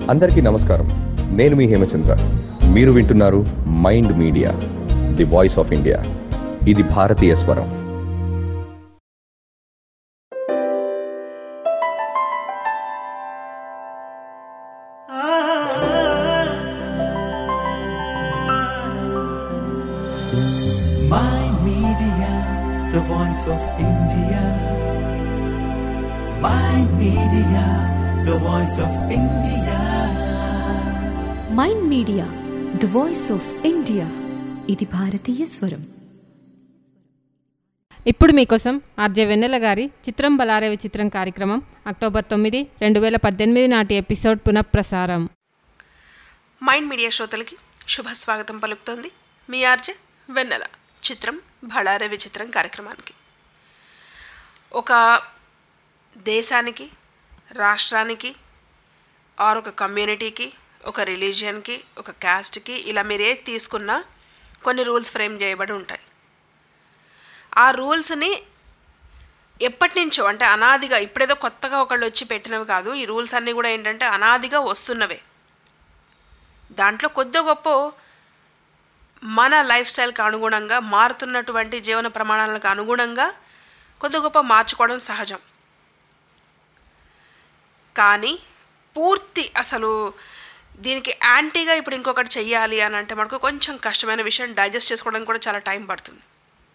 అందరికీ నమస్కారం. నేను మీ హేమచంద్ర. మీరు వింటున్నారు mind media, the voice of India. ఇది భారతీయ స్వరం. Mind Media, the voice of India. Mind Media, the voice of India. Mind media, the voice of India. ఇది భారతీయ స్వరం. ఇప్పుడు మీకోసం ఆర్జే వెన్నెల గారి చిత్రం బలారే విచిత్రం కార్యక్రమం అక్టోబర్ 9, 2018 నాటి ఎపిసోడ్ పునఃప్రసారం. మైండ్ మీడియా శ్రోతలకి శుభస్వాగతం పలుకుతోంది మీ ఆర్జే వెన్నెల. చిత్రం బలారే విచిత్రం కార్యక్రమానికి. ఒక దేశానికి, రాష్ట్రానికి, ఆర్ ఒక కమ్యూనిటీకి, ఒక రిలీజియన్కి, ఒక క్యాస్ట్కి, ఇలా మీరు ఏది తీసుకున్నా కొన్ని రూల్స్ ఫ్రేమ్ చేయబడి ఉంటాయి. ఆ రూల్స్ని ఎప్పటి నుంచో, అంటే అనాదిగా, ఇప్పుడేదో కొత్తగా ఒకళ్ళు వచ్చి పెట్టినవి కాదు. ఈ రూల్స్ అన్నీ కూడా ఏంటంటే అనాదిగా వస్తున్నవే. దాంట్లో కొద్ది గొప్ప మన లైఫ్ స్టైల్కి అనుగుణంగా, మారుతున్నటువంటి జీవన ప్రమాణాలకు అనుగుణంగా కొద్ది గొప్ప మార్చుకోవడం సహజం. కానీ పూర్తి అసలు దీనికి యాంటీగా ఇప్పుడు ఇంకొకటి చెయ్యాలి అని అంటే మనకు కొంచెం కష్టమైన విషయం. డైజెస్ట్ చేసుకోవడానికి కూడా చాలా టైం పడుతుంది.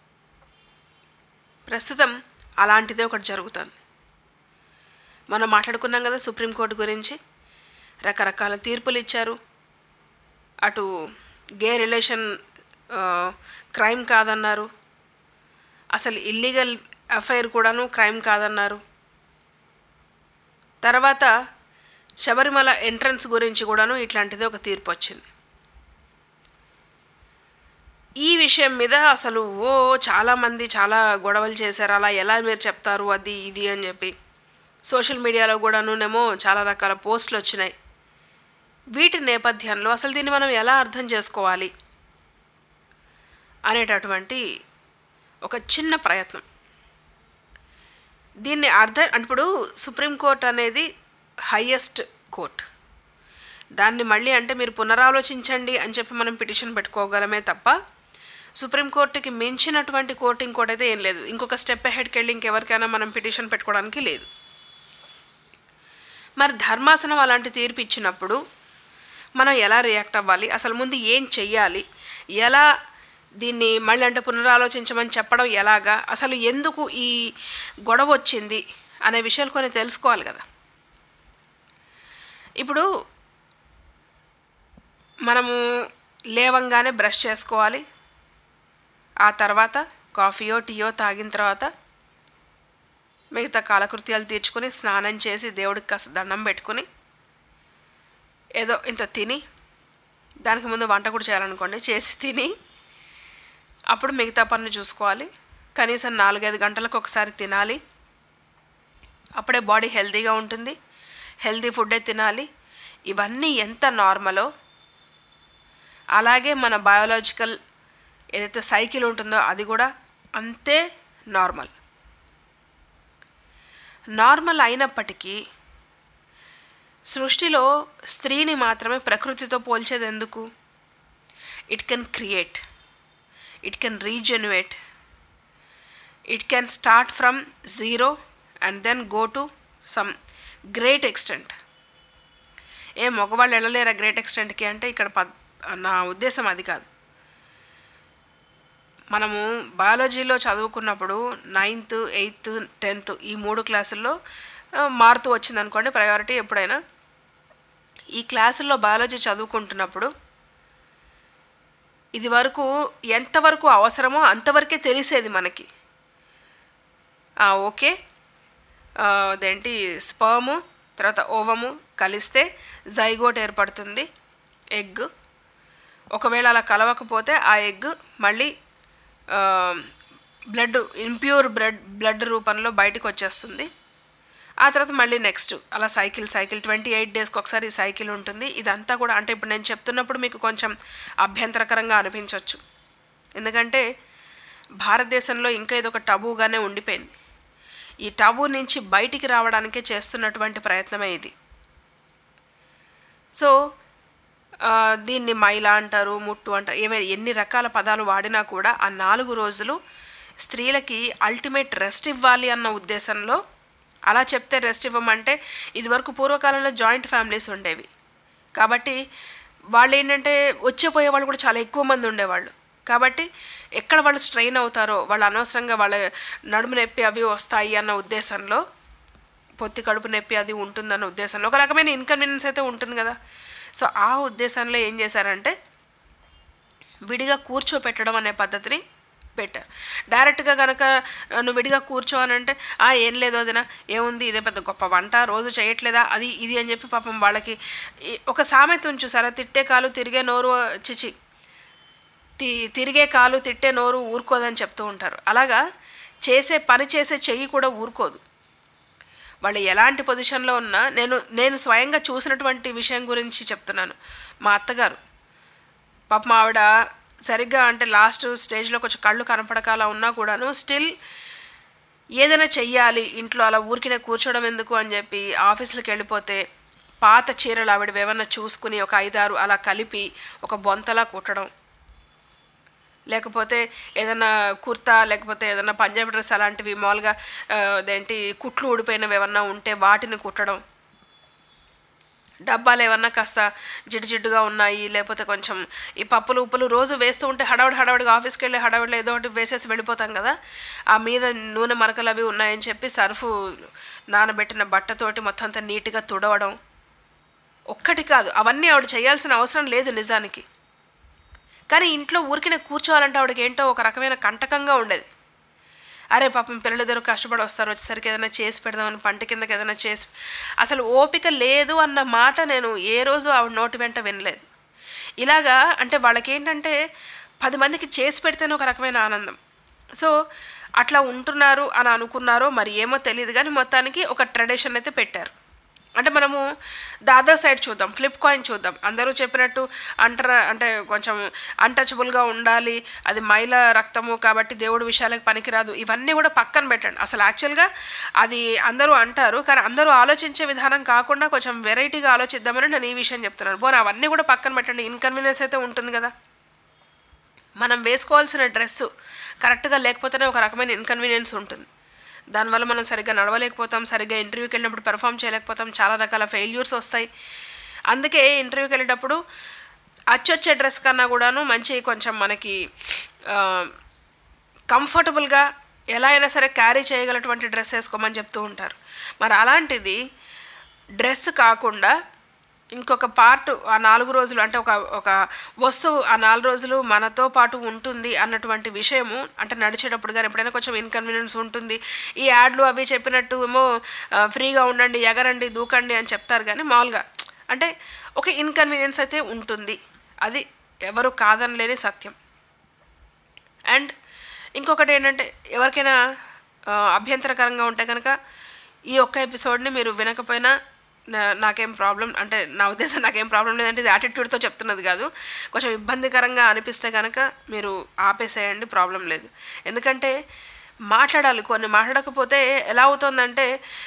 ప్రస్తుతం అలాంటిదే ఒకటి జరుగుతుంది. మనం మాట్లాడుకున్నాం కదా సుప్రీంకోర్టు గురించి. రకరకాల తీర్పులు ఇచ్చారు. అటు గే రిలేషన్ క్రైమ్ కాదన్నారు, అసలు ఇల్లీగల్ అఫైర్ కూడాను క్రైమ్ కాదన్నారు. తర్వాత శబరిమల ఎంట్రన్స్ గురించి కూడాను ఇట్లాంటిది ఒక తీర్పు వచ్చింది. ఈ విషయం మీద అసలు చాలామంది చాలా గొడవలు చేశారు. అలా ఎలా మీరు చెప్తారు, అది ఇది అని చెప్పి సోషల్ మీడియాలో కూడానేమో చాలా రకాల పోస్టులు వచ్చినాయి. వీటి నేపథ్యంలో అసలు దీన్ని మనం ఎలా అర్థం చేసుకోవాలి అనేటటువంటి ఒక చిన్న ప్రయత్నం. దీన్ని ఇప్పుడు సుప్రీంకోర్టు అనేది హయ్యెస్ట్ కోర్ట్. దాన్ని మళ్ళీ అంటే మీరు పునరాలోచించండి అని చెప్పి మనం పిటిషన్ పెట్టుకోగలమే తప్ప సుప్రీంకోర్టుకి మించినటువంటి కోర్టు ఇంకోటైతే ఏం లేదు. ఇంకొక స్టెప్ అహెడ్కి వెళ్ళి ఇంకెవరికైనా మనం పిటిషన్ పెట్టుకోవడానికి లేదు. మరి ధర్మాసనం అలాంటి తీర్పు ఇచ్చినప్పుడు మనం ఎలా రియాక్ట్ అవ్వాలి, అసలు ముందు ఏం చెయ్యాలి, ఎలా దీన్ని మళ్ళీ అంటే పునరాలోచించమని చెప్పడం ఎలాగా, అసలు ఎందుకు ఈ గొడవ వచ్చింది అనే విషయాలు కొన్ని తెలుసుకోవాలి కదా. ఇప్పుడు మనము లేవంగానే బ్రష్ చేసుకోవాలి. ఆ తర్వాత కాఫీయో టీయో తాగిన తర్వాత మిగతా కాలకృత్యాలు తీర్చుకొని స్నానం చేసి దేవుడికి కాస్త దండం పెట్టుకుని ఏదో ఇంత తిని, దానికి ముందు వంట కూడా చేయాలనుకోండి, చేసి తిని అప్పుడు మిగతా పనులు చూసుకోవాలి. కనీసం 4-5 గంటలకు ఒకసారి తినాలి. అప్పుడే బాడీ హెల్తీగా ఉంటుంది. హెల్తీ ఫుడ్డే తినాలి. ఇవన్నీ ఎంత నార్మలో అలాగే మన బయోలాజికల్ ఏదైతే సైకిల్ ఉంటుందో అది కూడా అంతే నార్మల్ అయినప్పటికీ సృష్టిలో స్త్రీని మాత్రమే ప్రకృతితో పోల్చేది ఎందుకు? It can create, it can rejuvenate, it can start from zero and then go to some great extent. మగవాళ్ళు వెళ్ళలేరా గ్రేట్ ఎక్స్టెంట్కి అంటే ఇక్కడ నా ఉద్దేశం అది కాదు. మనము బయాలజీలో చదువుకున్నప్పుడు 9th, 8th, 10th ఈ 3 క్లాసుల్లో మారుతూ వచ్చింది అనుకోండి ప్రయారిటీ. ఎప్పుడైనా ఈ క్లాసుల్లో బయాలజీ చదువుకుంటున్నప్పుడు ఇది వరకు ఎంతవరకు అవసరమో అంతవరకే తెలిసేది మనకి. ఓకే, అదేంటి స్పర్ము తర్వాత ఓవము కలిస్తే జైగోట్ ఏర్పడుతుంది, ఎగ్. ఒకవేళ అలా కలవకపోతే ఆ ఎగ్ మళ్ళీ ఇంప్యూర్ బ్లడ్ రూపంలో బయటకు వచ్చేస్తుంది. ఆ తర్వాత మళ్ళీ నెక్స్ట్ అలా సైకిల్ 28 డేస్కి ఒకసారి ఈ సైకిల్ ఉంటుంది. ఇదంతా కూడా అంటే ఇప్పుడు నేను చెప్తున్నప్పుడు మీకు కొంచెం అభ్యంతరకరంగా అనిపించవచ్చు. ఎందుకంటే భారతదేశంలో ఇంకా ఇదొక టబూగానే ఉండిపోయింది. ఈ టబూ నుంచి బయటికి రావడానికే చేస్తున్నటువంటి ప్రయత్నమే ఇది. సో దీన్ని మైలా అంటారు, ముట్టు అంటారు, ఎన్ని రకాల పదాలు వాడినా కూడా ఆ 4 రోజులు స్త్రీలకి అల్టిమేట్ రెస్ట్ ఇవ్వాలి అన్న ఉద్దేశంలో అలా చెప్తే రెస్ట్ ఇవ్వమంటే, ఇదివరకు పూర్వకాలంలో జాయింట్ ఫ్యామిలీస్ ఉండేవి కాబట్టి వాళ్ళు ఏంటంటే వచ్చేపోయే వాళ్ళు కూడా చాలా ఎక్కువ మంది ఉండేవాళ్ళు. కాబట్టి ఎక్కడ వాళ్ళు స్ట్రెయిన్ అవుతారో, వాళ్ళు అనవసరంగా వాళ్ళ నడుము నొప్పి అవి వస్తాయి అన్న ఉద్దేశంలో, పొత్తి కడుపు నొప్పి అది ఉంటుందన్న ఉద్దేశంలో, ఒక రకమైన ఇన్కన్వీనియన్స్ అయితే ఉంటుంది కదా. సో ఆ ఉద్దేశంలో ఏం చేశారంటే విడిగా కూర్చోపెట్టడం అనే పద్ధతిని పెట్టారు. డైరెక్ట్గా కనుక నువ్వు విడిగా కూర్చోవాలంటే ఏం లేదు వదినా, ఏముంది, ఇదే పెద్ద గొప్ప వంట, రోజు చేయట్లేదా, అది ఇది అని చెప్పి పాపం వాళ్ళకి ఒక సామెత చూసారా, తిట్టే కాలు తిరిగే నోరు తిరిగే కాలు తిట్టే నోరు ఊరుకోదని చెప్తూ ఉంటారు. అలాగా పని చేసే చెయ్యి కూడా ఊరుకోదు. వాళ్ళు ఎలాంటి పొజిషన్లో ఉన్నా, నేను స్వయంగా చూసినటువంటి విషయం గురించి చెప్తున్నాను. మా అత్తగారు పాపం ఆవిడ సరిగ్గా అంటే లాస్ట్ స్టేజ్లో కొంచెం కళ్ళు కనపడకాలా ఉన్నా కూడాను స్టిల్ ఏదైనా చెయ్యాలి ఇంట్లో, అలా ఊరికినే కూర్చోవడం ఎందుకు అని చెప్పి ఆఫీసులకు వెళ్ళిపోతే పాత చీరలు ఆవిడ ఏమన్నా చూసుకుని ఒక 5-6 అలా కలిపి ఒక బొంతలా కుట్టడం, లేకపోతే ఏదైనా కుర్తా లేకపోతే ఏదైనా పంజాబీ డ్రెస్ అలాంటివి మామూలుగా అదేంటి కుట్లు ఊడిపోయినవి ఏమన్నా ఉంటే వాటిని కుట్టడం, డబ్బాలు ఏమన్నా కాస్త జిడ్డుగా ఉన్నాయి లేకపోతే కొంచెం ఈ పప్పులు ఉప్పులు రోజు వేస్తూ ఉంటే హడావుడిగా ఆఫీస్కి వెళ్ళి హడావుడిలో ఏదో ఒకటి వేసేసి వెళ్ళిపోతాం కదా, ఆ మీద నూనె మరకలు అవి ఉన్నాయని చెప్పి సర్ఫు నానబెట్టిన బట్టతోటి మొత్తం అంతా నీట్గా తుడవడం. ఒక్కటి కాదు, అవన్నీ ఆవిడ చేయాల్సిన అవసరం లేదు నిజానికి. కానీ ఇంట్లో ఊరికినే కూర్చోవాలంటే ఆవిడకి ఏంటో ఒక రకమైన కంటకంగా ఉండేది. అరే పాపం పిల్లలిద్దరు కష్టపడి వస్తారు, వచ్చేసరికి ఏదైనా చేసి పెడదామని పంట కిందకి ఏదైనా చేసి, అసలు ఓపిక లేదు అన్న మాట నేను ఏ రోజు ఆవిడ నోటి వెంట వినలేదు. ఇలాగా అంటే వాళ్ళకి ఏంటంటే 10 మందికి చేసి పెడితేనే ఒక రకమైన ఆనందం. సో అట్లా ఉంటున్నారు అని అనుకున్నారో మరి ఏమో తెలియదు, కానీ మొత్తానికి ఒక ట్రెడిషన్ అయితే పెట్టారు. అంటే మనము ద అదర్ సైడ్ చూద్దాం, ఫ్లిప్ కాయిన్ చూద్దాం. అందరూ చెప్పినట్టు అంటే కొంచెం అన్టచబుల్గా ఉండాలి, అది మైల రక్తము కాబట్టి దేవుడి విషయాలకు పనికిరాదు, ఇవన్నీ కూడా పక్కన పెట్టండి. అసలు యాక్చువల్గా అది అందరూ అంటారు, కానీ అందరూ ఆలోచించే విధానం కాకుండా కొంచెం వెరైటీగా ఆలోచిద్దామని నేను ఈ విషయం చెప్తున్నాను. పోనీ అవన్నీ కూడా పక్కన పెట్టండి, ఇన్కన్వీనియన్స్ అయితే ఉంటుంది కదా. మనం వేసుకోవాల్సిన డ్రెస్సు కరెక్ట్గా లేకపోతేనే ఒక రకమైన ఇన్కన్వీనియన్స్ ఉంటుంది. దానివల్ల మనం సరిగ్గా నడవలేకపోతాం, సరిగ్గా ఇంటర్వ్యూకి వెళ్ళినప్పుడు పెర్ఫామ్ చేయలేకపోతాం, చాలా రకాల ఫెయిల్యూర్స్ వస్తాయి. అందుకే ఇంటర్వ్యూకి వెళ్ళేటప్పుడు అచ్చొచ్చే డ్రెస్ కన్నా కూడాను మంచి కొంచెం మనకి కంఫర్టబుల్గా ఎలా అయినా సరే క్యారీ చేయగలటువంటి డ్రెస్ వేసుకోమని చెప్తూ ఉంటారు. మరి అలాంటిది డ్రెస్ కాకుండా ఇంకొక పార్ట్ ఆ 4 రోజులు అంటే ఒక వస్తువు ఆ 4 రోజులు మనతో పాటు ఉంటుంది అన్నటువంటి విషయము, అంటే నడిచేటప్పుడు కానీ ఎప్పుడైనా కొంచెం ఇన్కన్వీనియన్స్ ఉంటుంది. ఈ యాడ్లు అవి చెప్పినట్టు ఏమో ఫ్రీగా ఉండండి, ఎగరండి, దూకండి అని చెప్తారు, కానీ మామూలుగా అంటే ఒక ఇన్కన్వీనియన్స్ అయితే ఉంటుంది, అది ఎవరు కాదనలేని సత్యం. అండ్ ఇంకొకటి ఏంటంటే ఎవరికైనా అభ్యంతరకరంగా ఉంటే కనుక ఈ ఒక్క ఎపిసోడ్ని మీరు వినకపోయినా నాకేం ప్రాబ్లం, అంటే నా ఉద్దేశం నాకేం ప్రాబ్లం లేదంటే ఇది యాటిట్యూడ్తో చెప్తున్నది కాదు. కొంచెం ఇబ్బందికరంగా అనిపిస్తే కనుక మీరు ఆపేసేయండి, ప్రాబ్లం లేదు. ఎందుకంటే మాట్లాడాలి, కొన్ని మాట్లాడకపోతే ఎలా అవుతుందంటే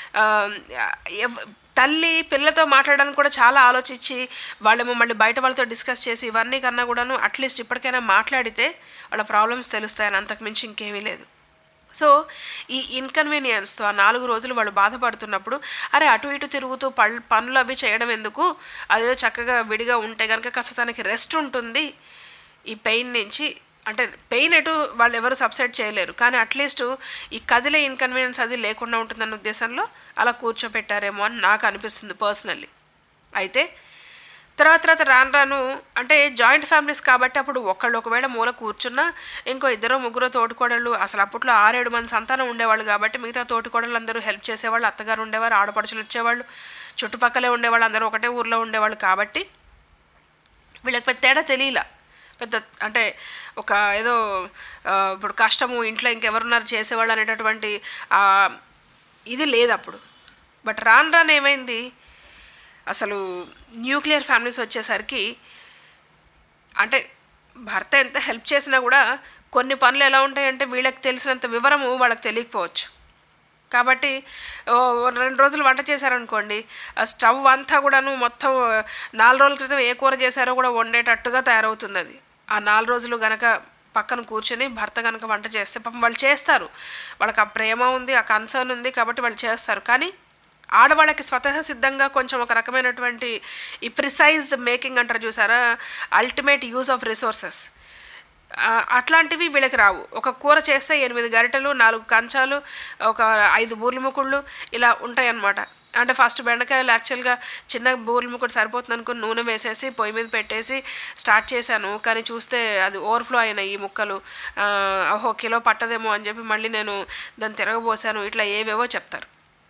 తల్లి పిల్లలతో మాట్లాడడానికి కూడా చాలా ఆలోచించి వాళ్ళేమో మళ్ళీ బయట వాళ్ళతో డిస్కస్ చేసి ఇవన్నీ కన్నా కూడాను అట్లీస్ట్ ఇప్పటికైనా మాట్లాడితే వాళ్ళ ప్రాబ్లమ్స్ తెలుస్తాయని, అంతకుమించి ఇంకేమీ లేదు. సో ఈ ఇన్కన్వీనియన్స్తో ఆ 4 రోజులు వాళ్ళు బాధపడుతున్నప్పుడు అరే అటు ఇటు తిరుగుతూ పనులు అవి చేయడం ఎందుకు, అదేదో చక్కగా విడిగా ఉంటే కనుక కాస్త తనకి రెస్ట్ ఉంటుంది ఈ పెయిన్ నుంచి. అంటే పెయిన్ ఎటు వాళ్ళు ఎవరు సబ్సైడ్ చేయలేరు, కానీ అట్లీస్ట్ ఈ కదిలే ఇన్కన్వీనియన్స్ అది లేకుండా ఉంటుందన్న ఉద్దేశంలో అలా కూర్చోపెట్టారేమో అని నాకు అనిపిస్తుంది పర్సనల్లీ. అయితే తర్వాత రాను అంటే జాయింట్ ఫ్యామిలీస్ కాబట్టి అప్పుడు ఒకవేళ మూల కూర్చున్నా ఇంకో 2-3 తోటికోడళ్ళు, అసలు అప్పట్లో 6-7 మంది సంతానం ఉండేవాళ్ళు కాబట్టి మిగతా తోటికోడళ్ళు అందరూ హెల్ప్ చేసేవాళ్ళు, అత్తగారు ఉండేవారు, ఆడపడుచులు వచ్చేవాళ్ళు, చుట్టుపక్కలే ఉండేవాళ్ళు, అందరూ ఒకటే ఊర్లో ఉండేవాళ్ళు కాబట్టి వీళ్ళకి పెద్ద తేడా తెలియలా. పెద్ద అంటే ఒక ఏదో ఇప్పుడు కష్టము ఇంట్లో ఇంకెవరున్నారు చేసేవాళ్ళు అనేటటువంటి ఇది లేదు అప్పుడు. బట్ రాను ఏమైంది, అసలు న్యూక్లియర్ ఫ్యామిలీస్ వచ్చేసరికి అంటే భర్త ఎంత హెల్ప్ చేసినా కూడా కొన్ని పనులు ఎలా ఉంటాయంటే వీళ్ళకి తెలిసినంత వివరము వాళ్ళకి తెలియకపోవచ్చు. కాబట్టి 2 రోజులు వంట చేశారనుకోండి, ఆ స్టవ్ అంతా కూడాను మొత్తం 4 రోజుల క్రితం ఏ కూర చేశారో కూడా వండేటట్టుగా తయారవుతుంది. అది ఆ 4 రోజులు గనక పక్కన కూర్చొని భర్త కనుక వంట చేస్తే పాపం వాళ్ళు చేస్తారు, వాళ్ళకి ఆ ప్రేమ ఉంది, ఆ కన్సర్న్ ఉంది కాబట్టి వాళ్ళు చేస్తారు. కానీ ఆడవాళ్ళకి స్వతహ సిద్ధంగా కొంచెం ఒక రకమైనటువంటి ఈ ప్రిసైజ్ మేకింగ్ అంటారు చూసారా, అల్టిమేట్ యూజ్ ఆఫ్ రిసోర్సెస్, అట్లాంటివి వీళ్ళకి రావు. ఒక కూర చేస్తే 8 గరిటెలు, 4 కంచాలు, ఒక 5 బూర్లు ముకుళ్ళు ఇలా ఉంటాయి అన్నమాట. అంటే ఫస్ట్ బెండకాయలు యాక్చువల్గా చిన్న బూర్లు ముకుడు సరిపోతుంది అనుకుని నూనె వేసేసి పొయ్యి మీద పెట్టేసి స్టార్ట్ చేశాను. కానీ చూస్తే అది ఓవర్ఫ్లో అయినాయి ఈ ముక్కలు. ఓహో కిలో పట్టదేమో అని చెప్పి మళ్ళీ నేను దాన్ని తిరగబోసాను. ఇట్లా ఏవేవో చెప్తారు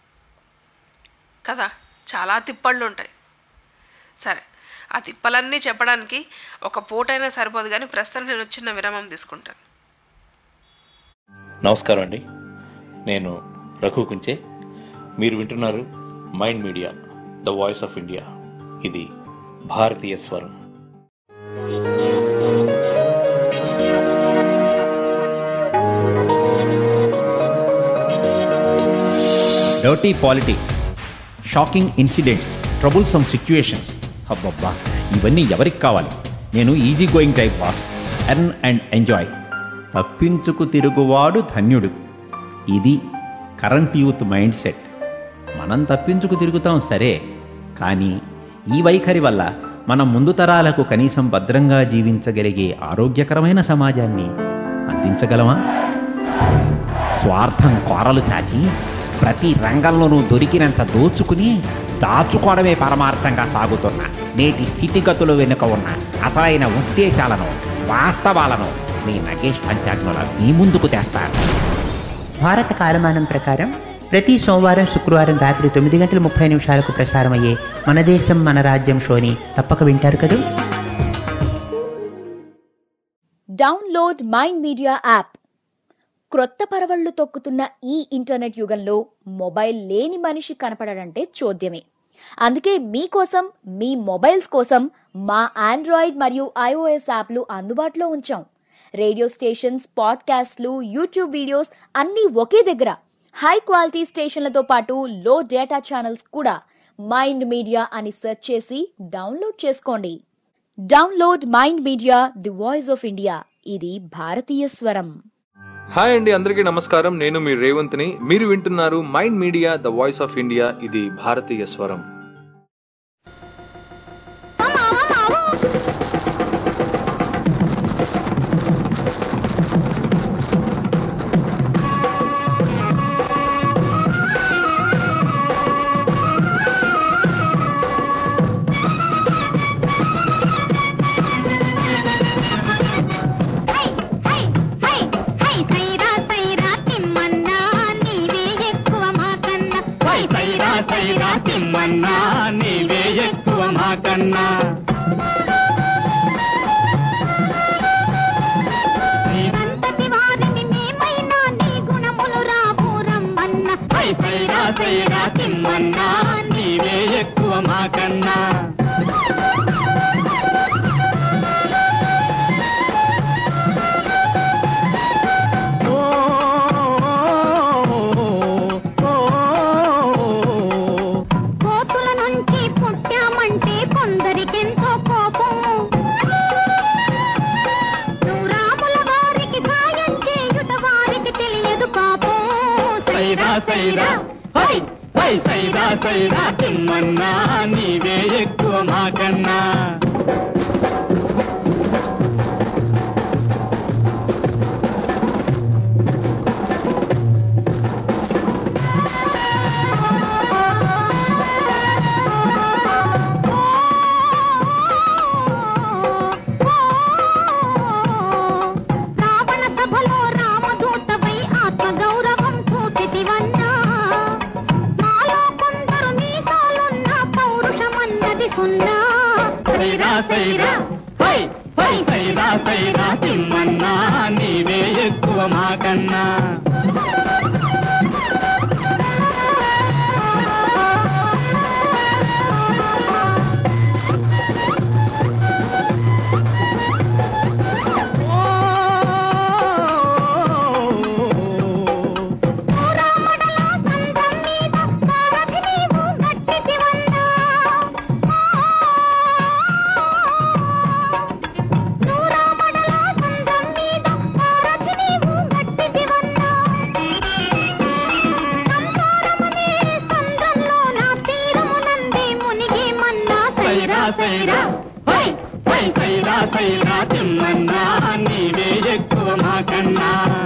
కదా, చాలా తిప్పళ్ళు ఉంటాయి. సరే, ఆ తిప్పలన్నీ చెప్పడానికి ఒక పూటైనా సరిపోదు, కానీ ప్రస్తుతం నేను చిన్న విరామం తీసుకుంటాను. నమస్కారం అండి, నేను రఘు కుంచే. మీరు వింటున్నారు mind media, the voice of India. ఇది భారతీయ స్వరం. Dirty politics, shocking incidents, troublesome situations, అబ్బబ్బా ఇవన్నీ ఎవరికి కావాలి? నేను easy going type boss. Earn and enjoy. తప్పించుకు తిరుగువాడు ధన్యుడు. ఇది కరెంట్ యూత్ మైండ్ సెట్. మనం తప్పించుకు తిరుగుతాం సరే, కానీ ఈ వైఖరి వల్ల మనం ముందు తరాలకు కనీసం భద్రంగా జీవించగలిగే ఆరోగ్యకరమైన సమాజాన్ని అందించగలమా? స్వార్థం కోరలు చాచి ప్రతి రంగంలోనూ దొరికినంత దోచుకుని దాచుకోవడమే పరమార్థంగా సాగుతున్న నేటి స్థితిగతులు వెనుక ఉన్న అసలైన ఉద్దేశాలను, వాస్తవాలను మీ నగేష్ పంచాగ్నుల మీ ముందుకు తెస్తారు. భారత కాలమానం ప్రకారం ప్రతి సోమవారం, శుక్రవారం రాత్రి 9:30 ప్రసారమయ్యే మన దేశం మన రాజ్యం షోని తప్పక వింటారు కదా. Download mind media app. క్రొత్త పరవళ్లు తొక్కుతున్న ఈ ఇంటర్నెట్ యుగంలో మొబైల్ లేని మనిషి కనపడడంటే చోద్యమే. అందుకే మీకోసం, మీ మొబైల్స్ కోసం మా ఆండ్రాయిడ్ మరియు iOS యాప్లు అందుబాటులో ఉంచాం. రేడియో స్టేషన్స్, పాడ్కాస్ట్లు, యూట్యూబ్ వీడియోస్ అన్నీ ఒకే దగ్గర. హై క్వాలిటీ స్టేషన్లతో పాటు లో డేటా ఛానల్స్ కూడా. మైండ్ మీడియా అని సెర్చ్ చేసి డౌన్లోడ్ చేసుకోండి. Download mind media, the voice of India. ఇది భారతీయ స్వరం. హాయ్ అండి, అందరికీ నమస్కారం. నేను మీ రేవంత్ని. మీరు వింటున్నారు mind media, the voice of India. ఇది భారతీయ స్వరం. తిమ్మన్నా నీవే ఎక్కువ మాకన్నా, నీవంతటి వారిని మేమైనా నీ గుణములు రాబూరమ్మన్న. పైరా పైరా తిమ్మన్నా నీవే ఎక్కువ మాకన్నా. పైరా తిమ్మన్నా నీవే ఎక్కువ మాకన్నా. రావణ సభలో రామదూతవై ఆత్మగౌరవం చూపితివన్నా. పైరా తిమ్మన్నా నీవే ఎక్కువ మాకన్నా. రామడలా సైరా సైరా హై హై సైరా సైరా తిమ్మన్నా నీవే ఎక్కువ మాకన్నా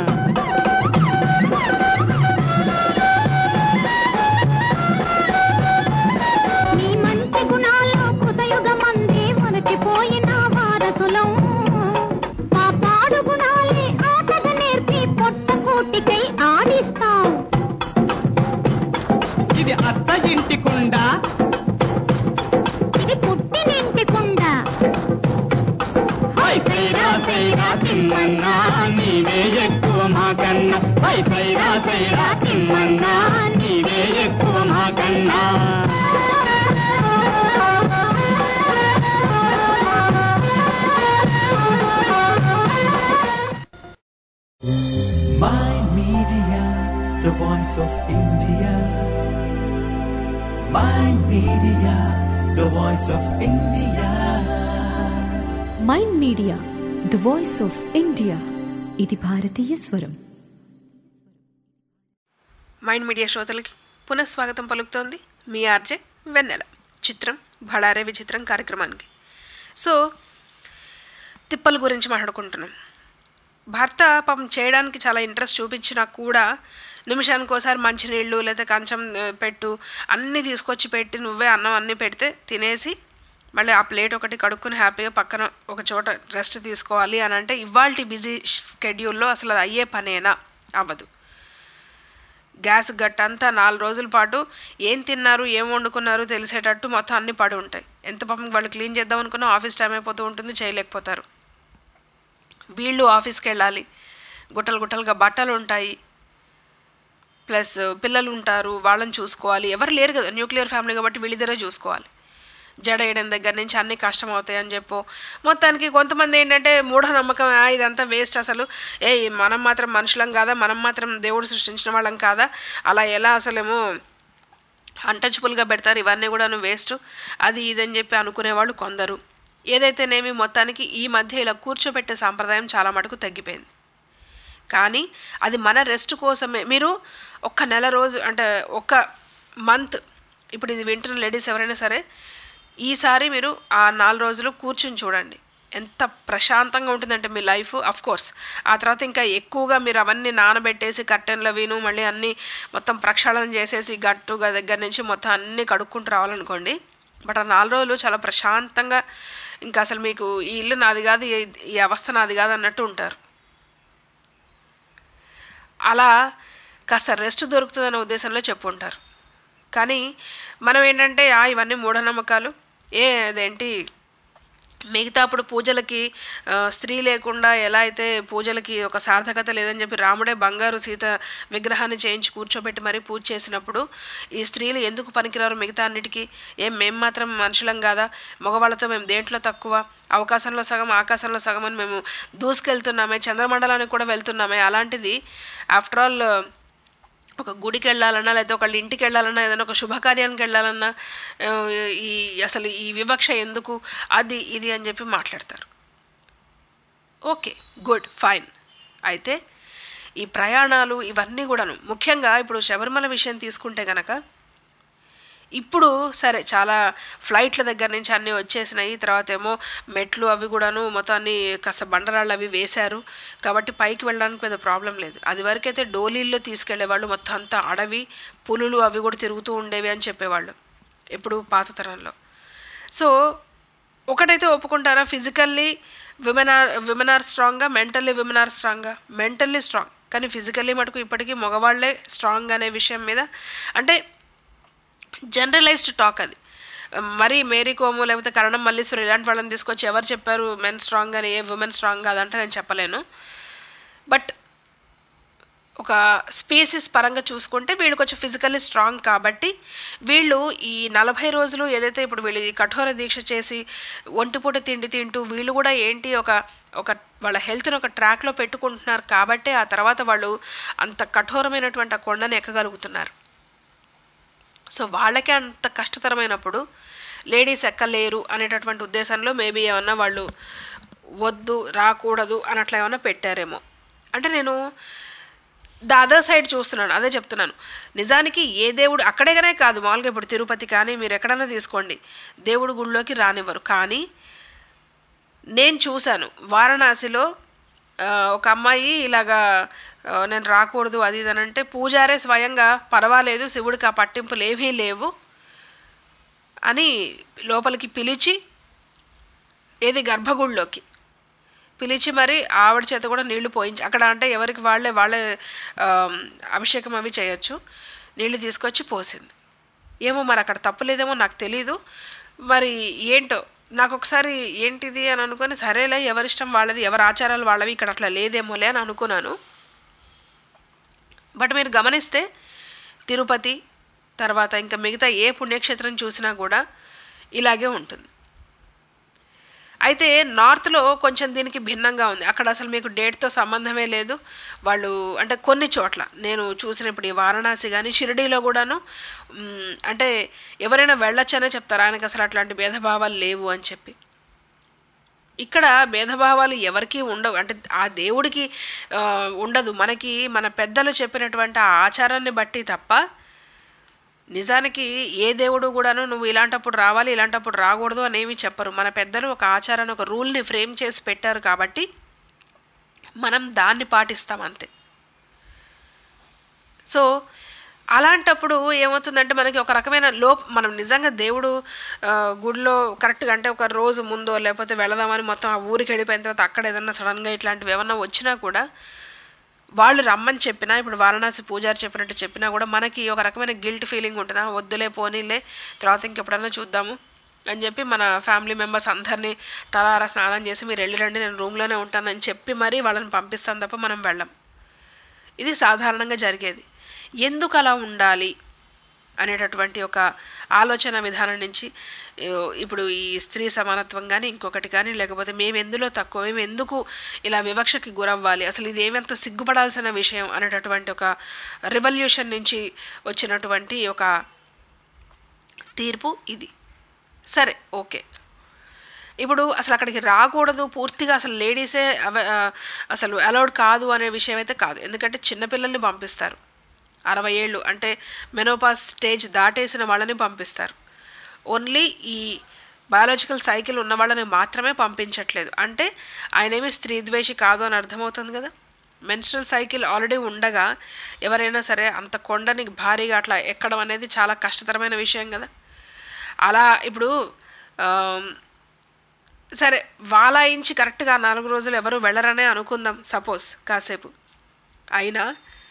నీ మంచి గుణాల్లో కృతయుగమందే మనకిపోయిన వారసులం మా పాడు గుణాలే ఆటగా నేర్పి పొట్ట కోటికై ఆడిస్తాం ఇది అత్తగింటి కుండ ఇది పుట్టినింటి కుండ హై సైరా సైరా తిమ్మన్నా నీవే ఎక్కువ మాకన్నా హై సైరా సైరా తిమ్మన్నా నీవే ఎక్కువ మాకన్నా Mind Media, the voice of India. Mind Media, the voice of India. Mind media the voice of India ఇది భారతీయ స్వరం. మైండ్ మీడియా శ్రోతలకి పునఃస్వాగతం పలుకుతోంది మీ ఆర్జే వెన్నెల. చిత్రం భళారే విచిత్రం కార్యక్రమానికి. సో తిప్పల గురించి మాట్లాడుకుంటున్నాం. భర్త పాపం చేయడానికి చాలా ఇంట్రెస్ట్ చూపించినా కూడా నిమిషానికి ఒకసారి మంచినీళ్ళు లేదా కంచం పెట్టు అన్నీ తీసుకొచ్చి పెట్టి నువ్వే అన్నం అన్నీ పెడితే తినేసి మళ్ళీ ఆ ప్లేట్ ఒకటి కడుక్కుని హ్యాపీగా పక్కన ఒక చోట రెస్ట్ తీసుకోవాలి అని అంటే ఇవాల్టి బిజీ స్కెడ్యూల్లో అసలు అది అయ్యే పనేనా? అవ్వదు. గ్యాస్ గట్టంతా 4 రోజుల పాటు ఏం తిన్నారు ఏం వండుకున్నారు తెలిసేటట్టు మొత్తం అన్నీ పడి ఉంటాయి. ఎంత పాపం వాళ్ళు క్లీన్ చేద్దాం అనుకున్నా ఆఫీస్ టైం అయిపోతూ ఉంటుంది, చేయలేకపోతారు. వీళ్ళు ఆఫీస్కి వెళ్ళాలి, గుట్టలు గుట్టలుగా బట్టలు ఉంటాయి, ప్లస్ పిల్లలు ఉంటారు, వాళ్ళని చూసుకోవాలి. ఎవరు లేరు కదా, న్యూక్లియర్ ఫ్యామిలీ కాబట్టి వీళ్ళిద్దరే చూసుకోవాలి. జడ వేయడం దగ్గర నుంచి అన్నీ కష్టం అవుతాయి అని చెప్పు. మొత్తానికి కొంతమంది ఏంటంటే మూఢనమ్మకం, ఇదంతా వేస్ట్, అసలు మనం మాత్రం మనుషులం కాదా, మనం మాత్రం దేవుడు సృష్టించిన వాళ్ళం కాదా, అలా ఎలా అసలేమో అన్టచబుల్గా పెడతారు, ఇవన్నీ కూడా వేస్ట్ అది ఇదని చెప్పి అనుకునేవాళ్ళు కొందరు. ఏదైతేనేమి మొత్తానికి ఈ మధ్య ఇలా కూర్చోబెట్టే సాంప్రదాయం చాలా మటుకు తగ్గిపోయింది. కానీ అది మన రెస్ట్ కోసమే. మీరు ఒక్క నెల రోజు అంటే ఒక్క మంత్, ఇప్పుడు ఇది వింటున్న లేడీస్ ఎవరైనా సరే ఈసారి మీరు ఆ 4 రోజులు కూర్చుని చూడండి ఎంత ప్రశాంతంగా ఉంటుందంటే మీ లైఫ్. అఫ్ కోర్స్ ఆ తర్వాత ఇంకా ఎక్కువగా మీరు అవన్నీ నానబెట్టేసి కర్టెన్లు వీను మళ్ళీ అన్నీ మొత్తం ప్రక్షాళన చేసేసి గట్టుగా దగ్గర నుంచి మొత్తం అన్నీ కడుక్కుంటూ రావాలనుకోండి. బట్ ఆ 4 రోజులు చాలా ప్రశాంతంగా ఇంకా అసలు మీకు ఈ ఇల్లు నాది కాదు, ఈ అవస్థ నాది కాదు అన్నట్టు ఉంటారు. అలా కాస్త రెస్ట్ దొరుకుతుందనే ఉద్దేశంలో చెప్పుంటారు. కానీ మనం ఏంటంటే ఇవన్నీ మూఢనమ్మకాలు, అదేంటి మిగతా అప్పుడు పూజలకి స్త్రీ లేకుండా ఎలా అయితే పూజలకి ఒక సార్థకత లేదని చెప్పి రాముడే బంగారు సీత విగ్రహాన్ని చేయించి కూర్చోబెట్టి మరీ పూజ చేసినప్పుడు ఈ స్త్రీలు ఎందుకు పనికిరారు మిగతా అన్నిటికీ, మేము మాత్రం మనుషులం కాదా, మగవాళ్ళతో మేము దేంట్లో తక్కువ, అవకాశంలో సగం ఆకాశంలో సగం అని మేము దూసుకెళ్తున్నామే, చంద్రమండలానికి కూడా వెళ్తున్నామే. అలాంటిది ఆఫ్టర్ ఆల్ ఒక గుడికి వెళ్ళాలన్నా లేకపోతే ఒకళ్ళ ఇంటికి వెళ్ళాలన్నా ఏదైనా ఒక శుభకార్యానికి వెళ్ళాలన్నా అసలు ఈ వివక్ష ఎందుకు, అది ఇది అని చెప్పి మాట్లాడతారు. Okay, good, fine. అయితే ఈ ప్రయాణాలు ఇవన్నీ కూడాను, ముఖ్యంగా ఇప్పుడు శబరిమల విషయం తీసుకుంటే కనుక ఇప్పుడు సరే చాలా ఫ్లైట్ల దగ్గర నుంచి అన్నీ వచ్చేసినాయి, తర్వాత ఏమో మెట్లు అవి కూడాను మొత్తం అన్నీ కాస్త బండరాళ్ళు అవి వేశారు కాబట్టి పైకి వెళ్ళడానికి పెద్ద ప్రాబ్లం లేదు. అది వరకైతే డోలీల్లో తీసుకెళ్లేవాళ్ళు, మొత్తం అంతా అడవి పులులు అవి కూడా తిరుగుతూ ఉండేవి అని చెప్పేవాళ్ళు ఎప్పుడు పాత తరంలో. సో ఒకటైతే ఒప్పుకుంటారా, ఫిజికల్లీ విమెన్ ఆర్ స్ట్రాంగ్గా, మెంటల్లీ విమెన్ ఆర్ స్ట్రాంగ్గా, మెంటల్లీ స్ట్రాంగ్, కానీ ఫిజికల్లీ మటుకు ఇప్పటికీ మగవాళ్లే స్ట్రాంగ్ అనే విషయం మీద అంటే జనరలైజ్డ్ టాక్ అది. మరి మేరీ కోము లేకపోతే కరణం మల్లీశ్వరి ఇలాంటి వాళ్ళని తీసుకొచ్చి ఎవరు చెప్పారు మెన్ స్ట్రాంగ్ అని, ఉమెన్ స్ట్రాంగ్ కాదంటే నేను చెప్పలేను. బట్ ఒక స్పీసీస్ పరంగా చూసుకుంటే వీళ్ళు కొంచెం ఫిజికల్లీ స్ట్రాంగ్ కాబట్టి వీళ్ళు ఈ 40 రోజులు ఏదైతే ఇప్పుడు వీళ్ళు కఠోర దీక్ష చేసి ఒంటిపూట తిండి తింటూ వీళ్ళు కూడా ఏంటి ఒక వాళ్ళ హెల్త్ని ఒక ట్రాక్లో పెట్టుకుంటున్నారు కాబట్టి ఆ తర్వాత వాళ్ళు అంత కఠోరమైనటువంటి ఆ కొండని ఎక్కగలుగుతున్నారు. సో వాళ్ళకే అంత కష్టతరమైనప్పుడు లేడీస్ ఎక్కలేరు అనేటటువంటి ఉద్దేశంలో మేబీ ఏమన్నా వాళ్ళు వద్దు రాకూడదు అని అట్లా ఏమన్నా పెట్టారేమో. అంటే నేను ద అదర్ సైడ్ చూస్తున్నాను. అదే చెప్తున్నాను. నిజానికి ఏ దేవుడు అక్కడేగానే కాదు, మామూలుగా ఇప్పుడు తిరుపతి కానీ మీరు ఎక్కడైనా తీసుకోండి, దేవుడు గుడిలోకి రానివ్వరు. కానీ నేను చూశాను వారణాసిలో ఒక అమ్మాయి ఇలాగా నేను రాకూడదు అది ఇది అని అంటే పూజారే స్వయంగా పర్వాలేదు శివుడికి ఆ పట్టింపులు ఏమీ లేవు అని లోపలికి పిలిచి, ఏది గర్భగుడిలోకి పిలిచి మరి ఆవిడ చేత కూడా నీళ్లు పోయించి, అక్కడ అంటే ఎవరికి వాళ్ళే అభిషేకం అవి చేయొచ్చు, నీళ్లు తీసుకొచ్చి పోసింది. ఏమో మరి అక్కడ తప్పులేదేమో నాకు తెలీదు, మరి ఏంటో నాకు ఒకసారి ఏంటిది అని అనుకొని సరేలే ఎవరిష్టం వాళ్ళది, ఎవరి ఆచారాలు వాళ్ళవి, ఇక్కడ అట్లా లేదేమోలే అని అనుకున్నాను. బట్ మీరు గమనిస్తే తిరుపతి తర్వాత ఇంకా మిగతా ఏ పుణ్యక్షేత్రం చూసినా కూడా ఇలాగే ఉంటుంది. అయితే నార్త్లో కొంచెం దీనికి భిన్నంగా ఉంది. అక్కడ అసలు మీకు డేట్తో సంబంధమే లేదు. వాళ్ళు అంటే కొన్ని చోట్ల నేను చూసినప్పుడు ఈ వారణాసి కానీ షిరిడీలో కూడాను అంటే ఎవరైనా వెళ్ళొచ్చనే చెప్తారు, ఆయనకు అసలు అట్లాంటి భేదభావాలు లేవు అని చెప్పి. ఇక్కడ భేదభావాలు ఎవరికీ ఉండవు, అంటే ఆ దేవుడికి ఉండదు, మనకి మన పెద్దలు చెప్పినటువంటి ఆ ఆచారాన్ని బట్టి తప్ప నిజానికి ఏ దేవుడు కూడాను నువ్వు ఇలాంటప్పుడు రావాలి ఇలాంటప్పుడు రాకూడదు అనేవి చెప్పరు. మన పెద్దలు ఒక ఆచారాన్ని ఒక రూల్ని ఫ్రేమ్ చేసి పెట్టారు కాబట్టి మనం దాన్ని పాటిస్తాం అంతే. సో అలాంటప్పుడు ఏమవుతుందంటే మనకి ఒక రకమైన మనం నిజంగా దేవుడు గుడిలో కరెక్ట్గా అంటే ఒక రోజు ముందో లేకపోతే వెళదామని మొత్తం ఆ ఊరికి వెళ్ళిపోయిన తర్వాత అక్కడ ఏదన్నా సడన్గా ఇట్లాంటివి ఏమన్నా వచ్చినా కూడా వాళ్ళు రమ్మని చెప్పినా, ఇప్పుడు వారణాసి పూజారి చెప్పినట్టు చెప్పినా కూడా మనకి ఒక రకమైన గిల్ట్ ఫీలింగ్ ఉంటుందా, వద్దులే పోనీలే తర్వాత ఇంకెప్పుడన్నా చూద్దాము అని చెప్పి మన ఫ్యామిలీ మెంబర్స్ అందరినీ తలారా స్నానం చేసి మీరు వెళ్ళిరండి నేను రూమ్లోనే ఉంటానని చెప్పి మరీ వాళ్ళని పంపిస్తాం తప్ప మనం వెళ్ళం. ఇది సాధారణంగా జరిగేది. ఎందుకు అలా ఉండాలి అనేటటువంటి ఒక ఆలోచన విధానం నుంచి ఇప్పుడు ఈ స్త్రీ సమానత్వం కానీ ఇంకొకటి కానీ లేకపోతే మేము ఎందులో తక్కువ, మేము ఎందుకు ఇలా వివక్షకి గురవ్వాలి, అసలు ఇది ఏమంత సిగ్గుపడాల్సిన విషయం అనేటటువంటి ఒక రెవల్యూషన్ నుంచి వచ్చినటువంటి ఒక తీర్పు ఇది. సరే ఓకే, ఇప్పుడు అసలు అక్కడికి రాకూడదు పూర్తిగా అసలు లేడీసే అసలు అలౌడ్ కాదు అనే విషయం అయితే కాదు. ఎందుకంటే చిన్నపిల్లల్ని పంపిస్తారు, 60 ఏళ్ళు అంటే మెనోపాస్ స్టేజ్ దాటేసిన వాళ్ళని పంపిస్తారు. ఓన్లీ ఈ బయాలజికల్ సైకిల్ ఉన్న వాళ్ళని మాత్రమే పంపించట్లేదు. అంటే ఆయనేమి స్త్రీ ద్వేషి కాదు అని అర్థమవుతుంది కదా. మెన్స్ట్రల్ సైకిల్ ఆల్రెడీ ఉండగా ఎవరైనా సరే అంత కొండని భారీగా అట్లా ఎక్కడం అనేది చాలా కష్టతరమైన విషయం కదా. అలా ఇప్పుడు సరే వాలాయించి కరెక్ట్గా 4 రోజులు ఎవరు వెళ్ళరనే అనుకుందాం సపోజ్ కాసేపు. అయినా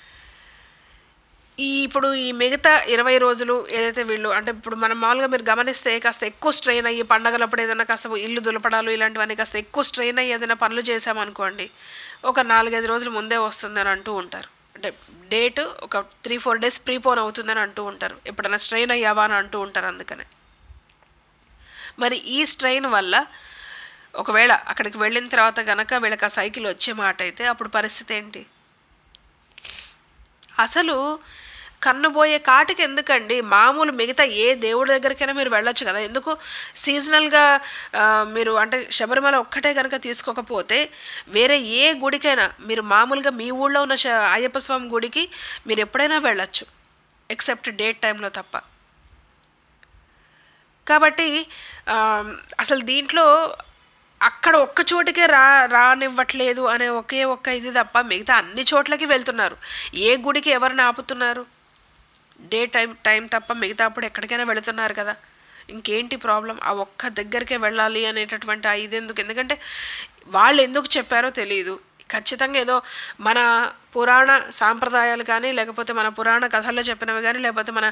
ఇప్పుడు ఈ మిగతా 20 రోజులు ఏదైతే వీళ్ళు అంటే ఇప్పుడు మనం మామూలుగా మీరు గమనిస్తే కాస్త ఎక్కువ స్ట్రెయిన్ అయ్యి పండగలప్పుడు ఏదైనా కాస్త ఇల్లు దులపడాలు ఇలాంటివన్నీ కాస్త ఎక్కువ స్ట్రెయిన్ అయ్యి ఏదైనా పనులు చేసామనుకోండి ఒక 4-5 రోజులు ముందే వస్తుందని అంటూ ఉంటారు. అంటే డేట్ ఒక 3-4 డేస్ ప్రీపోన్ అవుతుందని అంటూ ఉంటారు. ఎప్పుడైనా స్ట్రెయిన్ అయ్యావా అని అంటూ ఉంటారు. అందుకనే మరి ఈ స్ట్రెయిన్ వల్ల ఒకవేళ అక్కడికి వెళ్ళిన తర్వాత కనుక వీళ్ళకి ఆ సైకిల్ వచ్చే మాట అయితే అప్పుడు పరిస్థితి ఏంటి? అసలు కన్నుబోయే కాటికి ఎందుకండి, మామూలు మిగతా ఏ దేవుడి దగ్గరికైనా మీరు వెళ్ళొచ్చు కదా. ఎందుకు సీజనల్గా మీరు అంటే శబరిమల ఒక్కటే కనుక తీసుకోకపోతే వేరే ఏ గుడికైనా మీరు మామూలుగా మీ ఊళ్ళో ఉన్న అయ్యప్ప స్వామి గుడికి మీరు ఎప్పుడైనా వెళ్ళొచ్చు ఎక్సెప్ట్ డేట్ టైంలో తప్ప. కాబట్టి అసలు దీంట్లో అక్కడ ఒక్క చోటికే రానివ్వట్లేదు అనే ఒక్క ఇది తప్ప మిగతా అన్ని చోట్లకి వెళ్తున్నారు. ఏ గుడికి ఎవరిని ఆపుతున్నారు? డే టైం తప్ప మిగతా అప్పుడు ఎక్కడికైనా వెళుతున్నారు కదా. ఇంకేంటి ప్రాబ్లం? ఆ ఒక్క దగ్గరికే వెళ్ళాలి అనేటటువంటి ఆ ఇది ఎందుకు? ఎందుకంటే వాళ్ళు ఎందుకు చెప్పారో తెలియదు. ఖచ్చితంగా ఏదో మన పురాణ సాంప్రదాయాలు కానీ లేకపోతే మన పురాణ కథల్లో చెప్పినవి కానీ లేకపోతే మన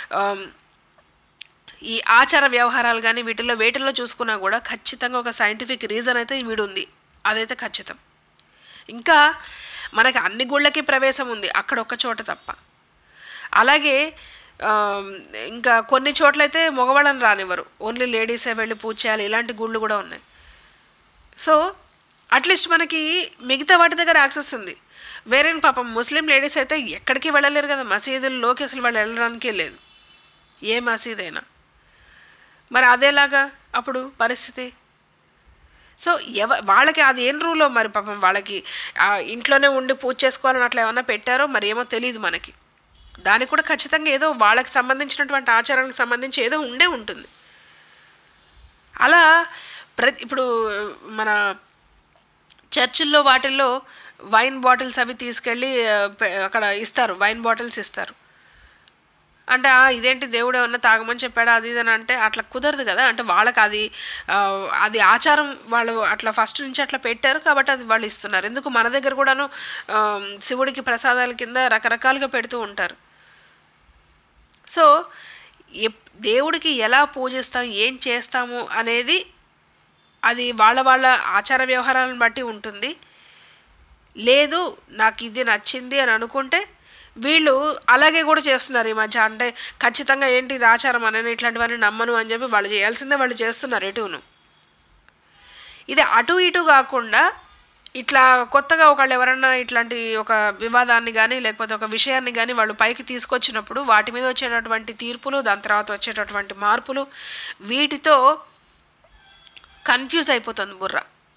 ఈ ఆచార వ్యవహారాలు కానీ వేటిల్లో చూసుకున్నా కూడా ఖచ్చితంగా ఒక సైంటిఫిక్ రీజన్ అయితే వీడు ఉంది, అదైతే ఖచ్చితం. ఇంకా మనకి అన్ని గుళ్ళకి ప్రవేశం ఉంది అక్కడ ఒక్క చోట తప్ప. అలాగే ఇంకా కొన్ని చోట్లయితే మగవాళ్ళని రానివ్వరు, ఓన్లీ లేడీసే వెళ్ళి పూజ చేయాలి, ఇలాంటి గుళ్ళు కూడా ఉన్నాయి. సో అట్లీస్ట్ మనకి మిగతా వాటి దగ్గర యాక్సెస్ ఉంది. వేరే పాపం ముస్లిం లేడీస్ అయితే ఎక్కడికి వెళ్ళలేరు కదా, మసీదుల్లోకి అసలు వాళ్ళు వెళ్ళడానికే లేదు ఏ మసీదైనా. మరి అదేలాగా అప్పుడు పరిస్థితి సో వాళ్ళకి అది ఏం రూలో మరి పాపం వాళ్ళకి ఇంట్లోనే ఉండి పూజ చేసుకోవాలని అట్లా ఏమన్నా పెట్టారో మరి ఏమో తెలియదు మనకి. దానికి కూడా ఖచ్చితంగా ఏదో వాళ్ళకి సంబంధించినటువంటి ఆచారానికి సంబంధించి ఏదో ఉండే ఉంటుంది. అలా ఇప్పుడు మన చర్చిల్లో వాటిల్లో వైన్ బాటిల్స్ అవి తీసుకెళ్ళి అక్కడ ఇస్తారు, వైన్ బాటిల్స్ ఇస్తారు. అంటే ఇదేంటి దేవుడు ఏమన్నా తాగమని చెప్పాడా అది ఇదని అంటే అట్లా కుదరదు కదా. అంటే వాళ్ళకి అది ఆచారం, వాళ్ళు అట్లా ఫస్ట్ నుంచి అట్లా పెట్టారు కాబట్టి అది వాళ్ళు ఇస్తున్నారు. ఎందుకు మన దగ్గర కూడాను శివుడికి ప్రసాదాల కింద రకరకాలుగా పెడుతూ ఉంటారు. సో దేవుడికి ఎలా పూజిస్తాం, ఏం చేస్తాము అనేది అది వాళ్ళ ఆచార వ్యవహారాలను బట్టి ఉంటుంది. లేదు నాకు ఇది నచ్చింది అని అనుకుంటే వీళ్ళు అలాగే కూడా చేస్తున్నారు ఈ మధ్య. అంటే ఖచ్చితంగా ఏంటి ఇది ఆచారం అని ఇట్లాంటివన్నీ నమ్మను అని చెప్పి వాళ్ళు చేయాల్సిందే వాళ్ళు చేస్తున్నారు ఎటును. ఇది అటు ఇటు కాకుండా ఇట్లా కొత్తగా ఒకళ్ళు ఎవరన్నా ఇట్లాంటి ఒక వివాదాన్ని కానీ లేకపోతే ఒక విషయాన్ని కానీ వాళ్ళు పైకి తీసుకొచ్చినప్పుడు వాటి మీద వచ్చేటటువంటి తీర్పులు, దాని తర్వాత వచ్చేటటువంటి మార్పులు, వీటితో కన్ఫ్యూజ్ అయిపోతుంది బుర్ర.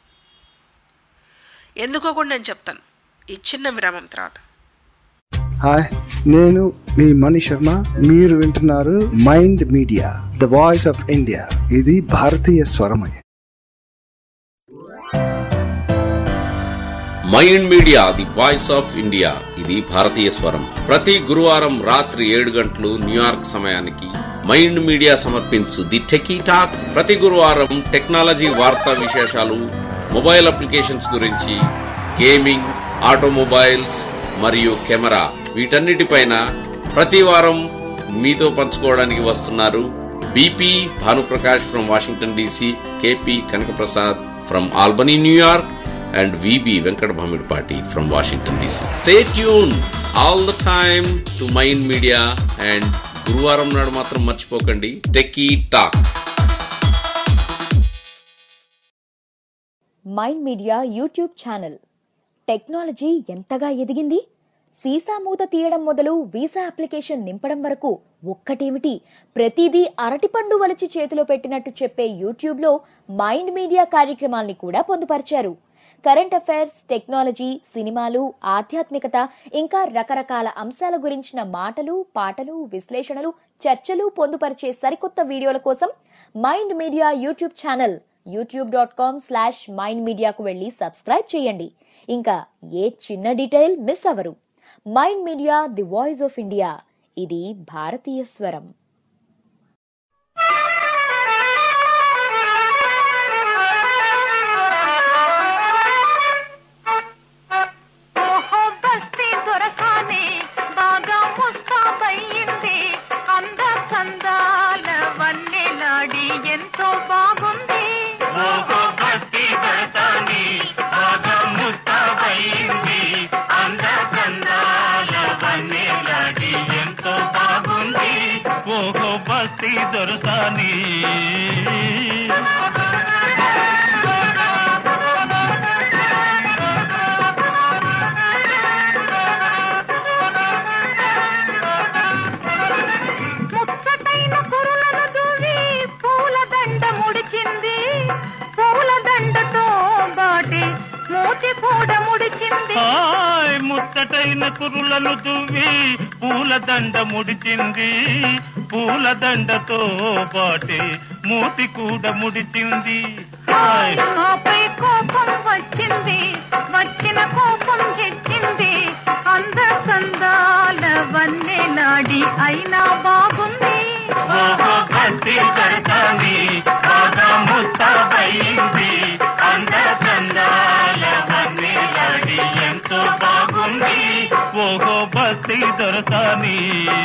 ఎందుకో కూడా నేను చెప్తాను ఈ చిన్న విరామం తర్వాత. హాయ్, నేను మీ మణి శర్మ. మీరు వింటున్నారు mind media, the voice of India. ఇది భారతీయ స్వరమయ. Mind media, the voice of India. ఇది భారతీయ స్వరం. ప్రతి గురువారం రాత్రి 7 గంటలు న్యూయార్క్ సమయానికి మైండ్ మీడియా సమర్పించు ది టెకీ టాక్. ప్రతి గురువారం టెక్నాలజీ వార్తా విశేషాలు, మొబైల్ అప్లికేషన్స్ గురించి, గేమింగ్, ఆటోమొబైల్స్ మరియు కెమెరా, వీటన్నిటిపైన ప్రతి వారం మీతో పంచుకోవడానికి వస్తున్నారు BP Bhanuprakash from Washington DC, KP Kanakaprasad from Albany New York, and VB Venkat Bhamidpati from Washington DC. Stay tuned all the time to Mind Media, and గురువారం నాడు మాత్రం మర్చిపోకండి techie talk. Mind media YouTube channel. Technology ఎంతగా ఎదిగింది. సీసా మూత తీయడం మొదలు వీసా అప్లికేషన్ నింపడం వరకు ఒక్కటేమిటి, ప్రతిదీ అరటిపండు వలిచి చేతిలో పెట్టినట్టు చెప్పే యూట్యూబ్లో మైండ్ మీడియా కార్యక్రమాల్ని కూడా పొందుపరిచారు. కరెంట్ అఫైర్స్, టెక్నాలజీ, సినిమాలు, ఆధ్యాత్మికత, ఇంకా రకరకాల అంశాల గురించిన మాటలు, పాటలు, విశ్లేషణలు, చర్చలు పొందుపరిచే సరికొత్త వీడియోల కోసం mind media YouTube channel youtube.com/mindmedia వెళ్ళి సబ్స్క్రైబ్ చేయండి. ఇంకా ఏ చిన్న డీటెయిల్ మిస్ అవ్వరు. Mind media, the voice of India. ఇది భారతీయ స్వరం. ఎంతో బాగుంది బాగా ముస్తాబైంది, అందకందాల వన్నెలాడి ఎంతో బాగుంది. ఓహో బస్తీ దొరసాని ముచ్చటైన కురులను దువ్వి పూలదండ ముడిచింది, పూలదండతో పాటి మూతి కూడా ముడిచింది. ఆపై కోపం వచ్చింది, వచ్చిన కోపం తెచ్చింది, అందకందాల వన్నెలాడి అయినా బాగుంది. భక్తి జరగాలి బాగా ముస్తాబైంది, అందకందాల వన్నెలాడి ఎంతో బాగుంది. ఓహో భక్తి దొరసాని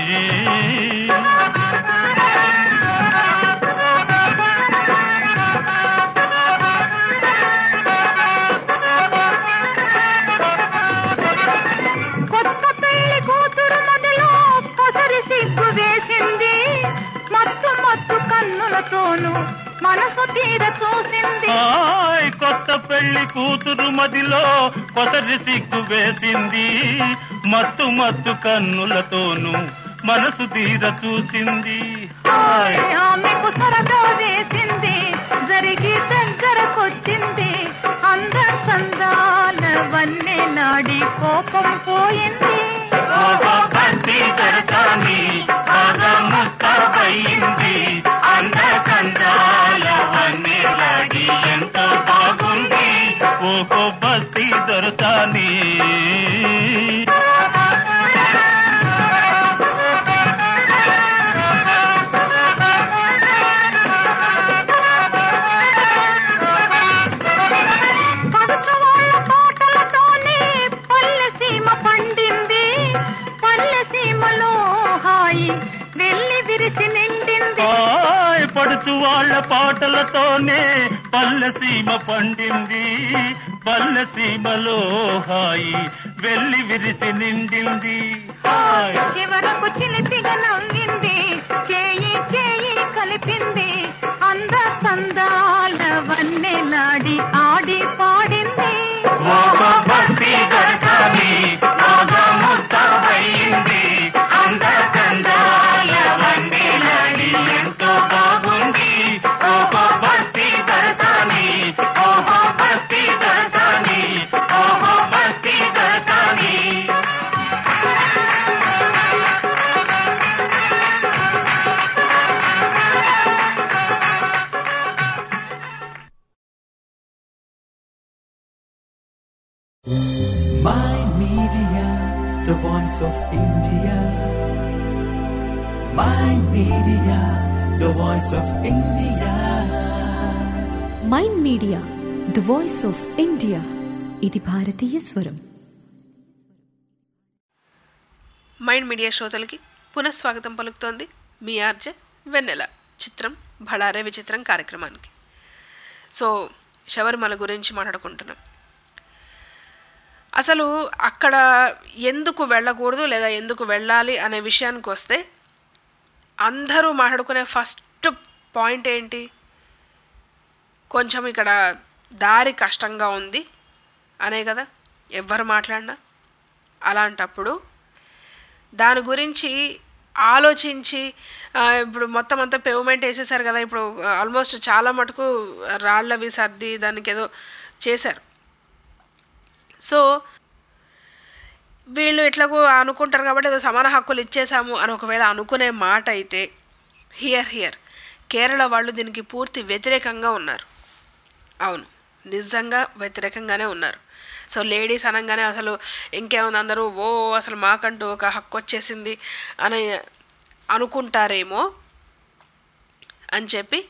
కొత్త పెళ్లి కూతురు మొదలు పొసరి సిగ్గు వేసింది, మత్తు మత్తు కన్నులతోనూ మనసు తీర చూసింది. కొత్త పెళ్లి కూతురు మదిలో పొసరి సిగ్గు వేసింది, మత్తు మత్తు కన్నులతోనూ మనసు తీర చూసింది. ఆమెకు సరదా వేసింది, జరిగి దగ్గరకొచ్చింది, కోపం పోయింది బస్తీ దొరకాని బాగా ముస్తాబయింది అందకందాల వన్నెలాడి ఎంతో బాగుంది ఓహో బస్తీ దొరకాని పడుచు వాళ్ళ పాటలతోనే పల్లెసీమ పండింది పల్లెసీమలో హాయి వెళ్ళి విరిసి నిండింది చివరకు చిలిపిగా నవ్వింది చేయి చేయి కలిపింది అంద సందాల వన్నెలాడి ఆడి పాడింది భక్తి దొరకాలి బాగా ముస్తాబయింది అంద సందాల వన్నెలాడి ఎంతో బాగుంది ఓహో భక్తి దొరకాలి ఓహో భక్తి దొరకాలి ఓహో భక్తి దొరకాలి Mind Media, the voice of India. Mind Media, the voice of India. Mind media the voice of India ఇది భారతీయ స్వరం. మైండ్ మీడియా శ్రోతలకి పునఃస్వాగతం పలుకుతోంది మీ ఆర్జే వెన్నెల. చిత్రం భళారే విచిత్రం కార్యక్రమానికి. సో శబరిమల గురించి మాట్లాడుకుంటున్నాం. అసలు అక్కడ ఎందుకు వెళ్ళకూడదు లేదా ఎందుకు వెళ్ళాలి అనే విషయానికి వస్తే అందరూ మాట్లాడుకునే ఫస్ట్ పాయింట్ ఏంటి, కొంచెం ఇక్కడ దారి కష్టంగా ఉంది అనే కదా ఎవ్వరు మాట్లాడినా. అలాంటప్పుడు దాని గురించి ఆలోచించి ఇప్పుడు మొత్తం అంతా పేమెంట్ వేసేసారు కదా, ఇప్పుడు ఆల్మోస్ట్ చాలా మటుకు రాళ్ళవి సర్ది దానికి ఏదో చేశారు. సో వీళ్ళు ఎట్లాగో అనుకుంటారు కాబట్టి ఏదో సమాన హక్కులు ఇచ్చేసాము అని ఒకవేళ అనుకునే మాట అయితే హియర్ కేరళ వాళ్ళు దీనికి పూర్తి వ్యతిరేకంగా ఉన్నారు. అవును, నిజంగా వ్యతిరేకంగానే ఉన్నారు. సో లేడీస్ అనగానే అసలు ఇంకేముంది, అందరూ అసలు మాకంటూ ఒక హక్కు వచ్చేసింది అని అనుకుంటారేమో అని చెప్పి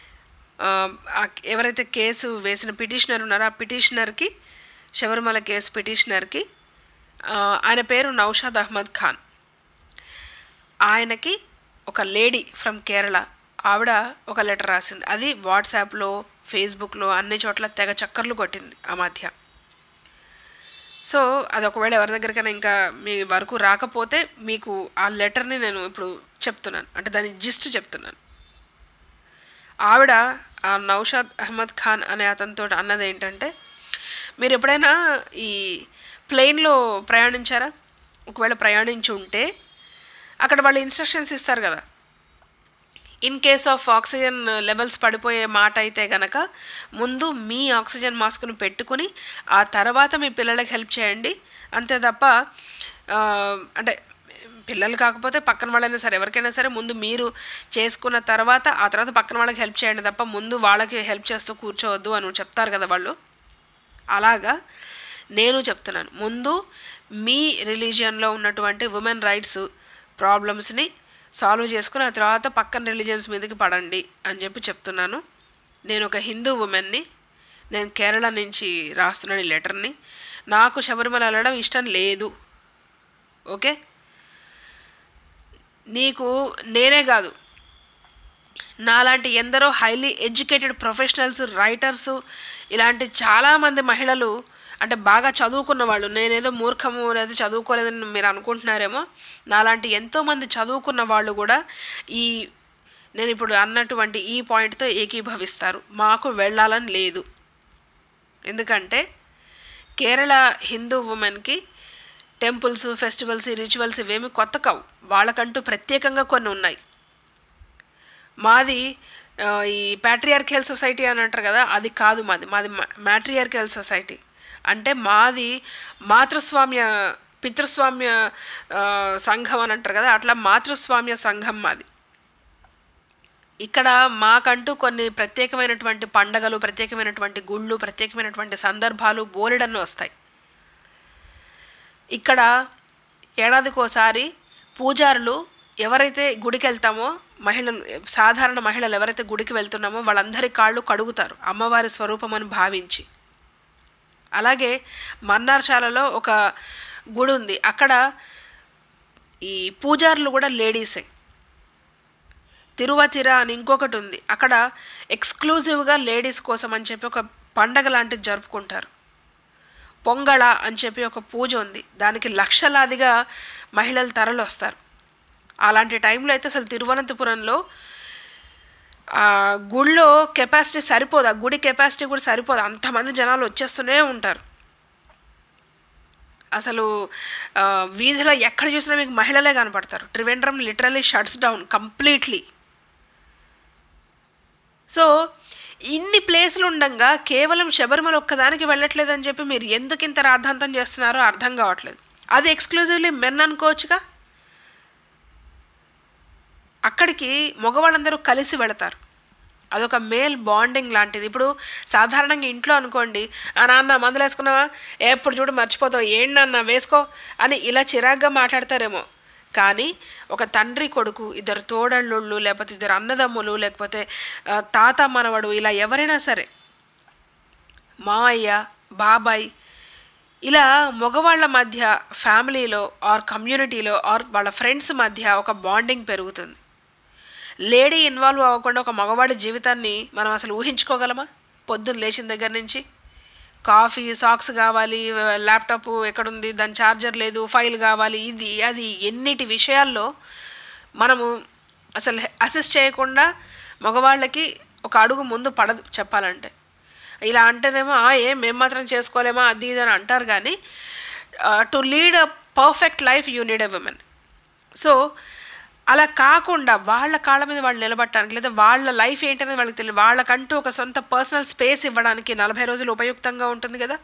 ఎవరైతే కేసు వేసిన పిటిషనర్ ఉన్నారో ఆ పిటిషనర్కి, శబరిమల కేసు పిటిషనర్కి, ఆయన పేరు నౌషాద్ అహ్మద్ ఖాన్, ఆయనకి ఒక లేడీ ఫ్రమ్ కేరళ ఆవిడ ఒక లెటర్ రాసింది. అది వాట్సాప్లో, ఫేస్బుక్లో అన్ని చోట్ల తెగ చక్కర్లు కొట్టింది ఆ మధ్య. సో అది ఒకవేళ ఎవరి దగ్గరికైనా ఇంకా మీ వరకు రాకపోతే మీకు ఆ లెటర్ని నేను ఇప్పుడు చెప్తున్నాను, అంటే దాని జిస్ట్ చెప్తున్నాను. ఆవిడ ఆ నౌషాద్ అహ్మద్ ఖాన్ అనే అతనితో అన్నది ఏంటంటే, మీరు ఎప్పుడైనా ఈ ప్లేన్లో ప్రయాణించారా? ఒకవేళ ప్రయాణించి ఉంటే అక్కడ వాళ్ళు ఇన్స్ట్రక్షన్స్ ఇస్తారు కదా, in case of oxygen levels పడిపోయే మాట అయితే కనుక ముందు మీ ఆక్సిజన్ మాస్క్ను పెట్టుకుని ఆ తర్వాత మీ పిల్లలకి హెల్ప్ చేయండి, అంతే తప్ప అంటే పిల్లలు కాకపోతే పక్కన వాళ్ళైనా సరే ఎవరికైనా సరే ముందు మీరు చేసుకున్న తర్వాత ఆ తర్వాత పక్కన వాళ్ళకి హెల్ప్ చేయండి తప్ప ముందు వాళ్ళకి హెల్ప్ చేస్తూ కూర్చోవద్దు అని చెప్తారు కదా వాళ్ళు. అలాగా నేను చెప్తున్నాను, ముందు మీ రిలీజియన్లో ఉన్నటువంటి ఉమెన్ రైట్స్ ప్రాబ్లమ్స్ని సాల్వ్ చేసుకుని ఆ తర్వాత పక్కన రిలీజియన్స్ మీదకి పడండి అని చెప్పి చెప్తున్నాను. నేను ఒక హిందూ ఉమెన్ని, నేను కేరళ నుంచి రాస్తున్నాను ఈ లెటర్ని. నాకు శబరిమల వెళ్ళడం ఇష్టం లేదు, ఓకే? నీకు నేనే కాదు, నాలాంటి ఎందరో హైలీ ఎడ్యుకేటెడ్ ప్రొఫెషనల్స్, రైటర్సు, ఇలాంటి చాలామంది మహిళలు, అంటే బాగా చదువుకున్న వాళ్ళు, నేనేదో మూర్ఖము లేదా చదువుకోలేదని మీరు అనుకుంటున్నారేమో, నాలాంటి ఎంతోమంది చదువుకున్న వాళ్ళు కూడా నేను ఇప్పుడు అన్నటువంటి ఈ పాయింట్తో ఏకీభవిస్తారు. మాకు వెళ్ళాలని లేదు. ఎందుకంటే కేరళ హిందూ ఉమెన్కి టెంపుల్స్, ఫెస్టివల్స్, రిచువల్స్ ఇవేమి కొత్త కావు. వాళ్ళకంటూ ప్రత్యేకంగా కొన్ని ఉన్నాయి. మాది ఈ ప్యాట్రియార్కియల్ సొసైటీ అని అంటారు కదా, అది కాదు. మాది మ్యాట్రియార్కియల్ సొసైటీ. అంటే మాది మాతృస్వామ్య పితృస్వామ్య సంఘం అని అంటారు కదా, అట్లా మాతృస్వామ్య సంఘం మాది. ఇక్కడ మాకంటూ కొన్ని ప్రత్యేకమైనటువంటి పండగలు, ప్రత్యేకమైనటువంటి గుళ్ళు, ప్రత్యేకమైనటువంటి సందర్భాలు బోలెడన్ని వస్తాయి. ఇక్కడ ఏడాదికోసారి పూజారులు ఎవరైతే గుడికి వెళ్తామో, సాధారణ మహిళలు ఎవరైతే గుడికి వెళ్తున్నామో వాళ్ళందరి కాళ్ళు కడుగుతారు అమ్మవారి స్వరూపం అని భావించి. అలాగే మన్నార్శాలలో ఒక గుడి ఉంది, అక్కడ ఈ పూజారులు కూడా లేడీసే. తిరువతిర అని ఇంకొకటి ఉంది, అక్కడ ఎక్స్క్లూజివ్గా లేడీస్ కోసం అని చెప్పి ఒక పండగ లాంటిది జరుపుకుంటారు. పొంగళ అని చెప్పి ఒక పూజ ఉంది, దానికి లక్షలాదిగా మహిళలు తరలి వస్తారు. అలాంటి టైంలో అయితే అసలు తిరువనంతపురంలో గుడిలో కెపాసిటీ సరిపోదు, ఆ గుడి కెపాసిటీ కూడా సరిపోదు, అంతమంది జనాలు వచ్చేస్తూనే ఉంటారు. అసలు వీధిలో ఎక్కడ చూసినా మీకు మహిళలే కనపడతారు. Trivandrum literally shuts down completely. So ఇన్ని ప్లేసులు ఉండగా కేవలం శబరిమల ఒక్కదానికి వెళ్ళట్లేదని చెప్పి మీరు ఎందుకు ఇంత రాద్ధాంతం చేస్తున్నారో అర్థం కావట్లేదు. అది ఎక్స్క్లూజివ్లీ మెన్ అనుకోవచ్చుగా. అక్కడికి మగవాళ్ళందరూ కలిసి వెళతారు, అదొక మేల్ బాండింగ్ లాంటిది. ఇప్పుడు సాధారణంగా ఇంట్లో అనుకోండి, నాన్న మందులు వేసుకున్నావా, ఎప్పుడు చూడు మర్చిపోతావు, ఏంటి నాన్న వేసుకో అని ఇలా చిరాగ్గా మాట్లాడతారేమో. కానీ ఒక తండ్రి కొడుకు, ఇద్దరు తోడళ్ళుళ్ళు, లేకపోతే ఇద్దరు అన్నదమ్ములు, లేకపోతే తాత మనవడు, ఇలా ఎవరైనా సరే, మావయ్య బాబాయ్, ఇలా మగవాళ్ళ మధ్య ఫ్యామిలీలో ఆర్ కమ్యూనిటీలో ఆర్ వాళ్ళ ఫ్రెండ్స్ మధ్య ఒక బాండింగ్ పెరుగుతుంది. లేడీ ఇన్వాల్వ్ అవ్వకుండా ఒక మగవాడి జీవితాన్ని మనం అసలు ఊహించుకోగలమా? పొద్దున్న లేచిన దగ్గర నుంచి కాఫీ, సాక్స్ కావాలి, ల్యాప్టాప్ ఎక్కడుంది, దాని ఛార్జర్ లేదు, ఫైల్ కావాలి, ఇది అది ఎన్నిటి విషయాల్లో మనము అసలు అసిస్ట్ చేయకుండా మగవాళ్ళకి ఒక అడుగు ముందు పడదు చెప్పాలంటే. ఇలా అంటేనేమో మేము మాత్రం చేసుకోలేమా అది ఇది అని అంటారు. కానీ to lead a perfect life you need a women. So అలా కాకుండా వాళ్ళ కాళ్ళ మీద వాళ్ళు నిలబడటానికి, లేదా వాళ్ళ లైఫ్ ఏంటనేది వాళ్ళకి తెలియదు, వాళ్ళకంటూ ఒక సొంత పర్సనల్ స్పేస్ ఇవ్వడానికి 40 రోజులు ఉపయుక్తంగా ఉంటుంది కదా.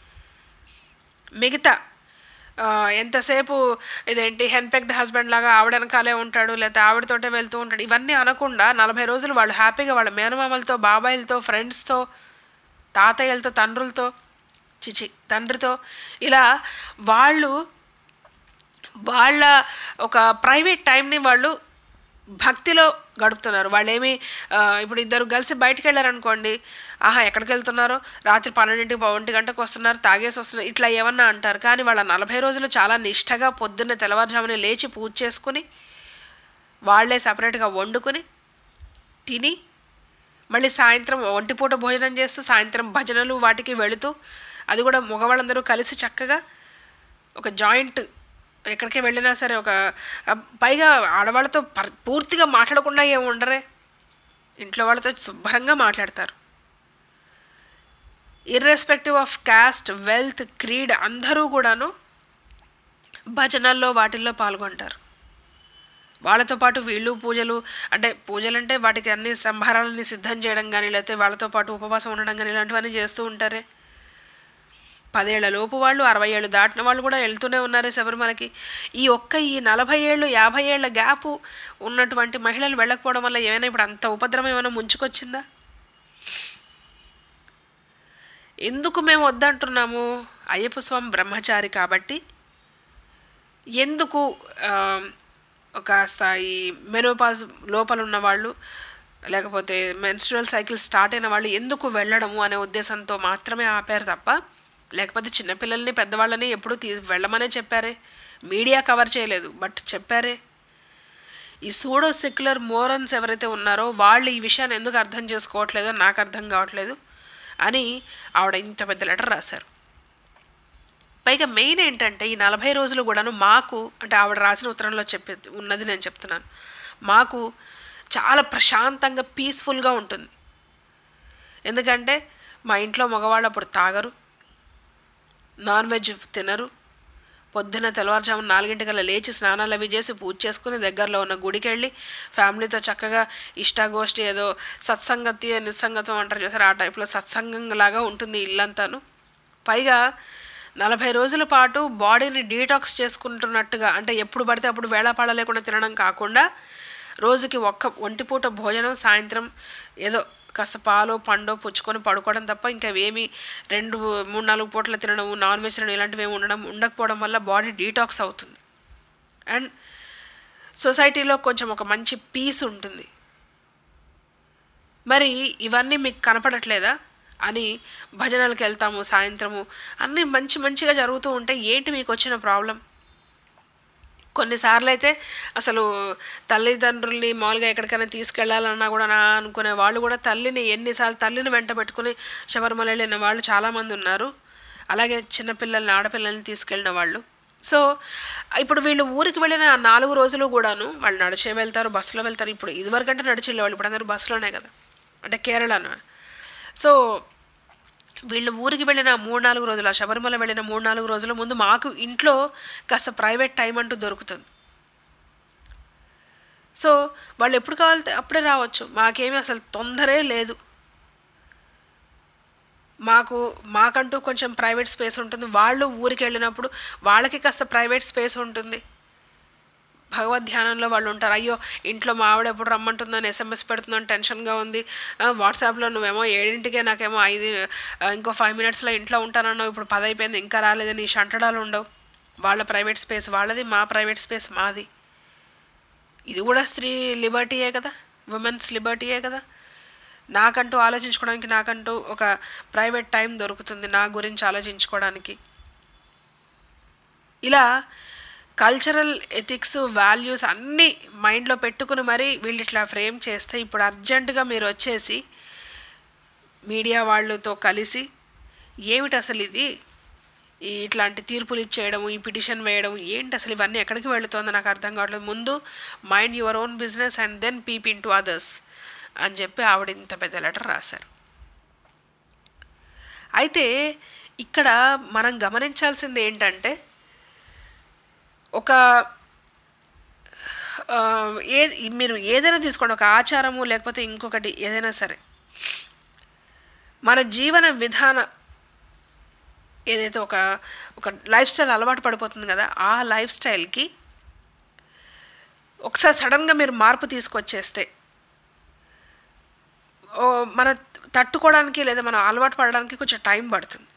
మిగతా ఎంతసేపు ఇదేంటి హెన్పెక్డ్ హస్బెండ్ లాగా ఆవిడ వెనకాలే ఉంటాడు, లేకపోతే ఆవిడతోటే వెళ్తూ ఉంటాడు, ఇవన్నీ అనకుండా 40 రోజులు వాళ్ళు హ్యాపీగా వాళ్ళ మేనమామలతో, బాబాయిలతో, ఫ్రెండ్స్తో, తాతయ్యలతో, తండ్రితో ఇలా వాళ్ళు వాళ్ళ ఒక ప్రైవేట్ టైంని వాళ్ళు భక్తిలో గడుపుతున్నారు. వాళ్ళేమి ఇప్పుడు ఇద్దరు కలిసి బయటకు వెళ్ళారనుకోండి, ఎక్కడికి వెళ్తున్నారో, రాత్రి 12 1 గంటకు వస్తున్నారు, తాగేసి వస్తున్నారు, ఇట్లా ఏమన్నా అంటారు. కానీ వాళ్ళ 40 రోజులు చాలా నిష్టగా పొద్దున్నే తెల్లవారుజామునే లేచి పూజ చేసుకుని, వాళ్ళే సపరేట్గా వండుకుని తిని, మళ్ళీ సాయంత్రం ఒంటిపూట భోజనం చేస్తూ సాయంత్రం భజనలు వాటికి వెళుతూ, అది కూడా మగవాళ్ళందరూ కలిసి చక్కగా ఒక జాయింట్ ఎక్కడికి వెళ్ళినా సరే, ఒక పైగా ఆడవాళ్ళతో పూర్తిగా మాట్లాడకుండా ఏమి ఉండరే, ఇంట్లో వాళ్ళతో శుభ్రంగా మాట్లాడతారు. Irrespective of caste, wealth, creed అందరూ కూడాను భజనల్లో వాటిల్లో పాల్గొంటారు. వాళ్ళతో పాటు వీళ్ళు పూజలు అంటే వాటికి అన్ని సంభారాలని సిద్ధం చేయడం కానీ, లేకపోతే వాళ్ళతో పాటు ఉపవాసం ఉండడం కానీ ఇలాంటివన్నీ చేస్తూ ఉంటారే. 10 ఏళ్ల లోపు వాళ్ళు, 60 ఏళ్ళు దాటిన వాళ్ళు కూడా వెళ్తూనే ఉన్నారే శబరిమలకి. ఈ 40 ఏళ్ళు 50 ఏళ్ల గ్యాపు ఉన్నటువంటి మహిళలు వెళ్ళకపోవడం వల్ల ఏమైనా ఇప్పుడు అంత ఉపద్రవం ఏమైనా ముంచుకొచ్చిందా? ఎందుకు మేము వద్దంటున్నాము? అయ్యప్ప స్వామి బ్రహ్మచారి కాబట్టి, ఎందుకు కాస్త ఈ మెనోపాజ్ లోపల ఉన్నవాళ్ళు, లేకపోతే మెన్స్ట్రువల్ సైకిల్ స్టార్ట్ అయిన వాళ్ళు ఎందుకు వెళ్ళడము అనే ఉద్దేశంతో మాత్రమే ఆపారు తప్ప, లేకపోతే చిన్నపిల్లల్ని పెద్దవాళ్ళని ఎప్పుడూ వెళ్ళమనే చెప్పారే. మీడియా కవర్ చేయలేదు, బట్ చెప్పారే. ఈ సూడో సెక్యులర్ మోరన్స్ ఎవరైతే ఉన్నారో వాళ్ళు ఈ విషయాన్ని ఎందుకు అర్థం చేసుకోవట్లేదో నాకు అర్థం కావట్లేదు అని ఆవిడ ఇంత పెద్ద లెటర్ రాశారు. పైగా మెయిన్ ఏంటంటే ఈ 40 రోజులు కూడాను మాకు, అంటే ఆవిడ రాసిన ఉత్తరంలో ఉన్నది నేను చెప్తున్నాను, మాకు చాలా ప్రశాంతంగా పీస్ఫుల్గా ఉంటుంది. ఎందుకంటే మా ఇంట్లో మగవాళ్ళు అప్పుడు తాగరు, నాన్ వెజ్ తినరు, పొద్దున్న తెల్లవారుజామున 4 గంటల లేచి స్నానాలు అవి చేసి పూజ చేసుకుని దగ్గరలో ఉన్న గుడికి వెళ్ళి ఫ్యామిలీతో చక్కగా ఇష్టాగోష్ఠి, ఏదో సత్సంగతి నిస్సంగతం అంటారు చూసారు, ఆ టైప్లో సత్సంగంలాగా ఉంటుంది ఇల్లంతాను. పైగా 40 రోజుల పాటు బాడీని డీటాక్స్ చేసుకుంటున్నట్టుగా, అంటే ఎప్పుడు పడితే అప్పుడు వేళాపాళ లేకుండా తినడం కాకుండా రోజుకి ఒంటిపూట భోజనం, సాయంత్రం ఏదో కాస్త పాలో పండో పుచ్చుకొని పడుకోవడం తప్ప ఇంకా ఏమి 2-3-4 పూటలు తినడం, నాన్ వెజ్ తినడం ఇలాంటివి ఏమి ఉండకపోవడం వల్ల బాడీ డీటాక్స్ అవుతుంది. అండ్ సొసైటీలో కొంచెం ఒక మంచి పీస్ ఉంటుంది. మరి ఇవన్నీ మీకు కనపడట్లేదా అని భజనలకు వెళ్తాము, సాయంత్రము అన్నీ మంచిగా జరుగుతూ ఉంటే ఏంటి మీకు వచ్చిన ప్రాబ్లం? కొన్నిసార్లు అయితే అసలు తల్లిదండ్రుల్ని మామూలుగా ఎక్కడికైనా తీసుకెళ్లాలన్నా కూడా నా అనుకునే వాళ్ళు కూడా ఎన్నిసార్లు తల్లిని వెంట పెట్టుకుని శబరిమల వెళ్ళిన వాళ్ళు చాలామంది ఉన్నారు. అలాగే చిన్నపిల్లల్ని, ఆడపిల్లల్ని తీసుకెళ్ళిన వాళ్ళు. సో ఇప్పుడు వీళ్ళు ఊరికి వెళ్ళిన 4 రోజులు కూడాను వాళ్ళు నడిచే వెళ్తారు, బస్సులో వెళ్తారు. ఇప్పుడు ఇదివరకంటే నడిచి వెళ్ళేవాళ్ళు, ఇప్పుడు అందరూ బస్సులోనే కదా, అంటే కేరళను. సో వీళ్ళు ఊరికి వెళ్ళిన 3-4 రోజులు, ఆ శబరిమల వెళ్ళిన 3-4 రోజుల ముందు మాకు ఇంట్లో కాస్త ప్రైవేట్ టైం అంటూ దొరుకుతుంది. సో వాళ్ళు ఎప్పుడు కావాలితే అప్పుడే రావచ్చు, మాకేమీ అసలు తొందరే లేదు. మాకంటూ కొంచెం ప్రైవేట్ స్పేస్ ఉంటుంది. వాళ్ళు ఊరికి వెళ్ళినప్పుడు వాళ్ళకి కాస్త ప్రైవేట్ స్పేస్ ఉంటుంది. భగవద్ధ్యానంలో వాళ్ళు ఉంటారు. అయ్యో ఇంట్లో మా ఆవిడ ఎప్పుడు రమ్మంటుందని SMS పెడుతుందని టెన్షన్గా ఉంది, వాట్సాప్లో నువ్వేమో 7ంటికే నాకేమో 5 ఇంకో 5 మినిట్స్లో ఇంట్లో ఉంటానన్నావు, ఇప్పుడు 10 అయిపోయింది ఇంకా రాలేదని ఈ షంటడాలు ఉండవు. వాళ్ళ ప్రైవేట్ స్పేస్ వాళ్ళది, మా ప్రైవేట్ స్పేస్ మాది. ఇది కూడా స్త్రీ లిబర్టీయే కదా, ఉమెన్స్ లిబర్టీయే కదా. నాకంటూ ఆలోచించుకోవడానికి నాకంటూ ఒక ప్రైవేట్ టైం దొరుకుతుంది నా గురించి ఆలోచించుకోవడానికి. ఇలా కల్చరల్ ఎథిక్స్, వాల్యూస్ అన్నీ మైండ్లో పెట్టుకుని మరీ వీళ్ళు ఇట్లా ఫ్రేమ్ చేస్తే ఇప్పుడు అర్జెంటుగా మీరు వచ్చేసి మీడియా వాళ్ళతో కలిసి ఏమిటి అసలు ఇది, ఇట్లాంటి తీర్పులు ఇచ్చేయడం, ఈ పిటిషన్ వేయడం ఏంటి అసలు, ఇవన్నీ ఎక్కడికి వెళుతుందో నాకు అర్థం కావట్లేదు. ముందు mind your own business and then peep into others అని చెప్పి ఆవిడ ఇంత పెద్ద లెటర్ రాశారు. అయితే ఇక్కడ మనం గమనించాల్సింది ఏంటంటే, మీరు ఏదైనా తీసుకోండి, ఒక ఆచారము లేకపోతే ఇంకొకటి ఏదైనా సరే, మన జీవన విధాన ఏదైతే ఒక లైఫ్ స్టైల్ అలవాటు పడిపోతుంది కదా, ఆ లైఫ్ స్టైల్కి ఒకసారి సడన్గా మీరు మార్పు తీసుకొచ్చేస్తే మన తట్టుకోవడానికి లేదా మనం అలవాటు పడడానికి కొంచెం టైం పడుతుంది.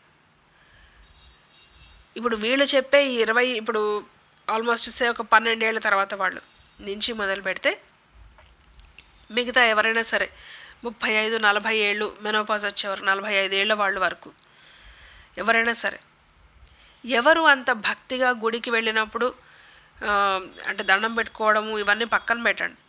ఇప్పుడు వీళ్ళు చెప్పే 20 ఇప్పుడు ఆల్మోస్ట్ ఒక 12 ఏళ్ళ తర్వాత వాళ్ళు నుంచి మొదలు పెడితే మిగతా ఎవరైనా సరే 35-40 ఏళ్ళు మెనోపాజ్ వచ్చేవారు, 45 ఏళ్ళ వాళ్ళు వరకు ఎవరైనా సరే, ఎవరు అంత భక్తిగా గుడికి వెళ్ళినప్పుడు అంటే దండం పెట్టుకోవడము ఇవన్నీ పక్కన పెట్టండి,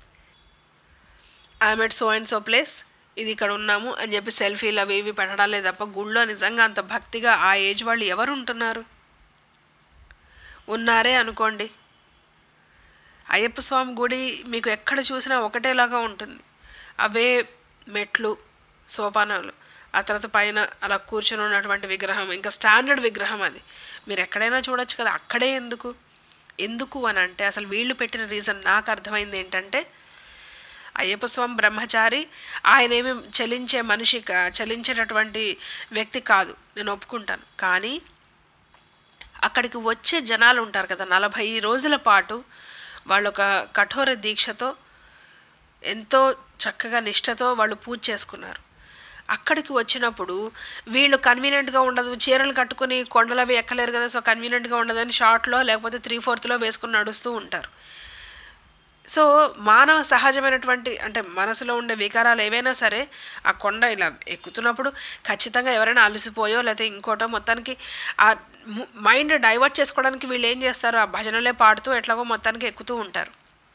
I'm at so and so place, ఇది ఇక్కడ ఉన్నాము అని చెప్పి సెల్ఫీలు అవి ఇవి పెట్టడాలే తప్ప గుళ్ళో నిజంగా అంత భక్తిగా ఆ ఏజ్ వాళ్ళు ఎవరు ఉంటున్నారు? ఉన్నారే అనుకోండి. అయ్యప్ప స్వామి గుడి మీకు ఎక్కడ చూసినా ఒకటేలాగా ఉంటుంది. అవే మెట్లు, సోపానాలు, ఆ తర్వాత పైన అలా కూర్చొని ఉన్నటువంటి విగ్రహం, ఇంకా స్టాండర్డ్ విగ్రహం అది మీరు ఎక్కడైనా చూడొచ్చు కదా. అక్కడే ఎందుకు అని అంటే అసలు వీళ్ళు పెట్టిన రీజన్ నాకు అర్థమైంది ఏంటంటే, అయ్యప్ప స్వామి బ్రహ్మచారి, ఆయన ఏమి చలించేటటువంటి వ్యక్తి కాదు, నేను ఒప్పుకుంటాను. కానీ అక్కడికి వచ్చే జనాలు ఉంటారు కదా, 40 రోజుల పాటు వాళ్ళు ఒక కఠోర దీక్షతో ఎంతో చక్కగా నిష్ఠతో వాళ్ళు పూజ చేసుకున్నారు. అక్కడికి వచ్చినప్పుడు వీళ్ళు కన్వీనియంట్గా ఉండదు, చీరలు కట్టుకుని కొండలవి ఎక్కలేరు కదా, సో కన్వీనియంట్గా ఉండదని షార్ట్లో లేకపోతే 3/4 వేసుకుని నడుస్తూ ఉంటారు. సో మానవ సహజమైనటువంటి అంటే మనసులో ఉండే వికారాలు ఏవైనా సరే ఆ కొండ ఇలా ఎక్కుతున్నప్పుడు ఖచ్చితంగా ఎవరైనా అలసిపోయో లేకపోతే ఇంకోటో మొత్తానికి ఆ మైండ్ డైవర్ట్ చేసుకోవడానికి వీళ్ళు ఏం చేస్తారు, ఆ భజనలే పాడుతూ ఎట్లాగో మొత్తానికి ఎక్కుతూ ఉంటారు.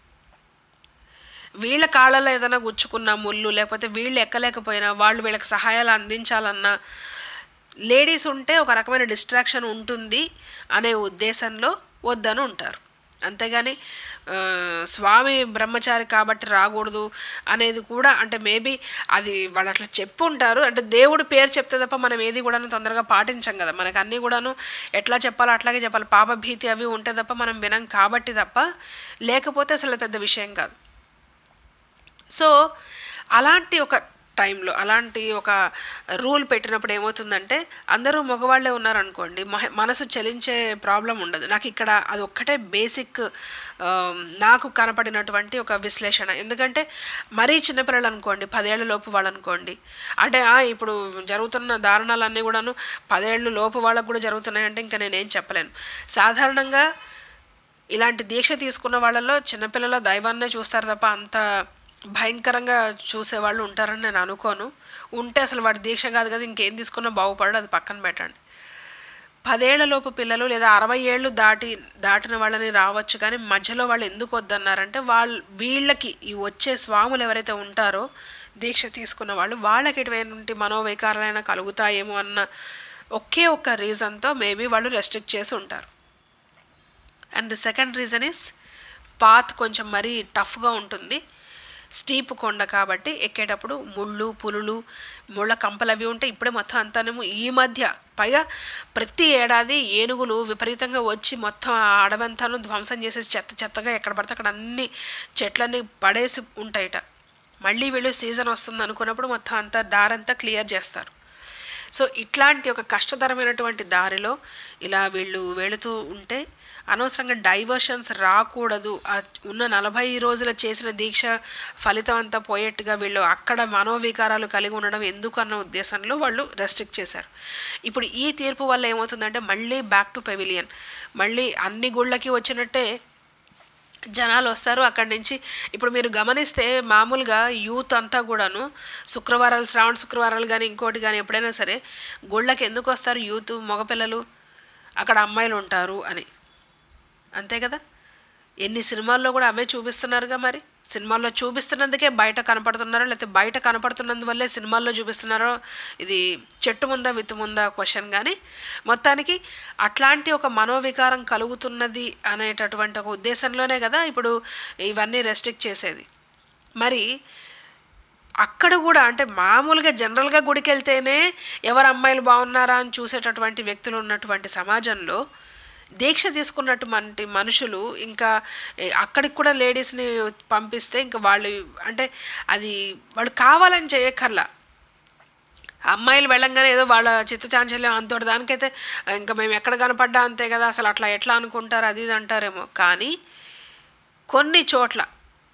వీళ్ళ కాళ్ళలో ఏదైనా గుచ్చుకున్న ముళ్ళు లేకపోతే వీళ్ళు ఎక్కలేకపోయినా వాళ్ళు వీళ్ళకి సహాయాలు అందించాలన్నా లేడీస్ ఉంటే ఒక రకమైన డిస్ట్రాక్షన్ ఉంటుంది అనే ఉద్దేశంలో వద్దని ఉంటారు. అంతేగాని స్వామి బ్రహ్మచారి కాబట్టి రాకూడదు అనేది కూడా అంటే మేబీ అది వాళ్ళు అట్లా చెప్పు ఉంటారు. అంటే దేవుడు పేరు చెప్తే తప్ప మనం ఏది కూడా తొందరగా పాటించాం కదా, మనకు అన్నీ కూడాను ఎట్లా చెప్పాలో అట్లాగే చెప్పాలి, పాపభీతి అవి ఉంటే తప్ప మనం వినం కాబట్టి తప్ప, లేకపోతే అసలు పెద్ద విషయం కాదు. సో అలాంటి ఒక టైంలో అలాంటి ఒక రూల్ పెట్టినప్పుడు ఏమవుతుందంటే అందరూ మగవాళ్లే ఉన్నారనుకోండి, మనసు చలించే ప్రాబ్లం ఉండదు. నాకు ఇక్కడ అది ఒక్కటే బేసిక్ నాకు కనపడినటువంటి ఒక విశ్లేషణ. ఎందుకంటే మరీ చిన్నపిల్లలు అనుకోండి, 10 ఏళ్ల లోపు వాళ్ళు అనుకోండి, అంటే ఇప్పుడు జరుగుతున్న దారుణాలన్నీ కూడాను 10 ఏళ్ళు లోపు వాళ్ళకు కూడా జరుగుతున్నాయంటే ఇంకా నేనేం చెప్పలేను. సాధారణంగా ఇలాంటి దీక్ష తీసుకున్న వాళ్ళలో చిన్నపిల్లల దైవాన్నే చూస్తారు తప్ప అంత భయంకరంగా చూసేవాళ్ళు ఉంటారని నేను అనుకోను. ఉంటే అసలు వాడి దీక్ష కాదు కదా, ఇంకేం తీసుకున్నా బాగుపడడు, అది పక్కన పెట్టండి. 10 ఏళ్లలోపు పిల్లలు లేదా 60 ఏళ్ళు దాటిన వాళ్ళని రావచ్చు, కానీ మధ్యలో వాళ్ళు ఎందుకు వద్దన్నారంటే వీళ్ళకి ఈ వచ్చే స్వాములు ఎవరైతే ఉంటారో దీక్ష తీసుకున్న వాళ్ళు, వాళ్ళకి ఎటువంటి మనోవికారాలైనా కలుగుతాయేమో అన్న ఒకే ఒక్క రీజన్తో మేబీ వాళ్ళు రెస్ట్రిక్ట్ చేసి ఉంటారు. And the second reason is path కొంచెం మరీ టఫ్గా ఉంటుంది, స్టీప్ కొండ కాబట్టి ఎక్కేటప్పుడు ముళ్ళు పులులు ముళ్ళ కంపలు అవి ఉంటాయి. ఇప్పుడే మొత్తం అంతానేమో ఈ మధ్య పైగా ప్రతి ఏడాది ఏనుగులు విపరీతంగా వచ్చి మొత్తం ఆ అడవంతాను ధ్వంసం చేసేసి చెత్తగా ఎక్కడ పడితే అక్కడ అన్ని చెట్లన్నీ పడేసి ఉంటాయట. మళ్ళీ వీళ్ళు సీజన్ వస్తుంది అనుకున్నప్పుడు మొత్తం అంతా దారంతా క్లియర్ చేస్తారు. సో ఇట్లాంటి ఒక కష్టతరమైనటువంటి దారిలో ఇలా వీళ్ళు వెళుతూ ఉంటే అనవసరంగా డైవర్షన్స్ రాకూడదు, ఉన్న 40 రోజుల చేసిన దీక్ష ఫలితం అంతా పోయేట్టుగా వీళ్ళు అక్కడ మనోవికారాలు కలిగి ఉండడం ఎందుకు అన్న ఉద్దేశంలో వాళ్ళు రెస్ట్రిక్ట్ చేశారు. ఇప్పుడు ఈ తీర్పు వల్ల ఏమవుతుందంటే మళ్ళీ బ్యాక్ టు పెవిలియన్, మళ్ళీ అన్ని గుళ్ళకి వచ్చినట్టే జనాలు వస్తారు. అక్కడి నుంచి ఇప్పుడు మీరు గమనిస్తే మామూలుగా యూత్ అంతా కూడాను శుక్రవారాలు, శ్రావణ శుక్రవారాలు కానీ ఇంకోటి కానీ ఎప్పుడైనా సరే గుళ్ళకి ఎందుకు వస్తారు యూత్, మగపిల్లలు, అక్కడ అమ్మాయిలు ఉంటారు అని, అంతే కదా. ఎన్ని సినిమాల్లో కూడా అవే చూపిస్తున్నారుగా, మరి సినిమాల్లో చూపిస్తున్నందుకే బయట కనపడుతున్నారో లేకపోతే బయట కనపడుతున్నందువల్లే సినిమాల్లో చూపిస్తున్నారో ఇది చెట్టు ముందా విత్తు ముందా క్వశ్చన్. కానీ మొత్తానికి అట్లాంటి ఒక మనోవికారం కలుగుతున్నది అనేటటువంటి ఒక ఉద్దేశంలోనే కదా ఇప్పుడు ఇవన్నీ రెస్ట్రిక్ట్ చేసేది. మరి అక్కడ కూడా అంటే మామూలుగా జనరల్గా గుడికి వెళ్తేనే ఎవరు అమ్మాయిలు బాగున్నారా అని చూసేటటువంటి వ్యక్తులు ఉన్నటువంటి సమాజంలో దీక్ష తీసుకున్నటువంటి మనుషులు ఇంకా అక్కడికి కూడా లేడీస్ని పంపిస్తే ఇంకా వాళ్ళు అంటే అది వాళ్ళు కావాలని చేయక్కర్లా, అమ్మాయిలు వెళ్ళంగానే ఏదో వాళ్ళ చిత్తచాంచల్యం అంతటి దానికైతే ఇంకా మేము ఎక్కడ కనపడ్డా అంతే కదా, అసలు అట్లా ఎట్లా అనుకుంటారు అది ఇది అంటారేమో. కానీ కొన్ని చోట్ల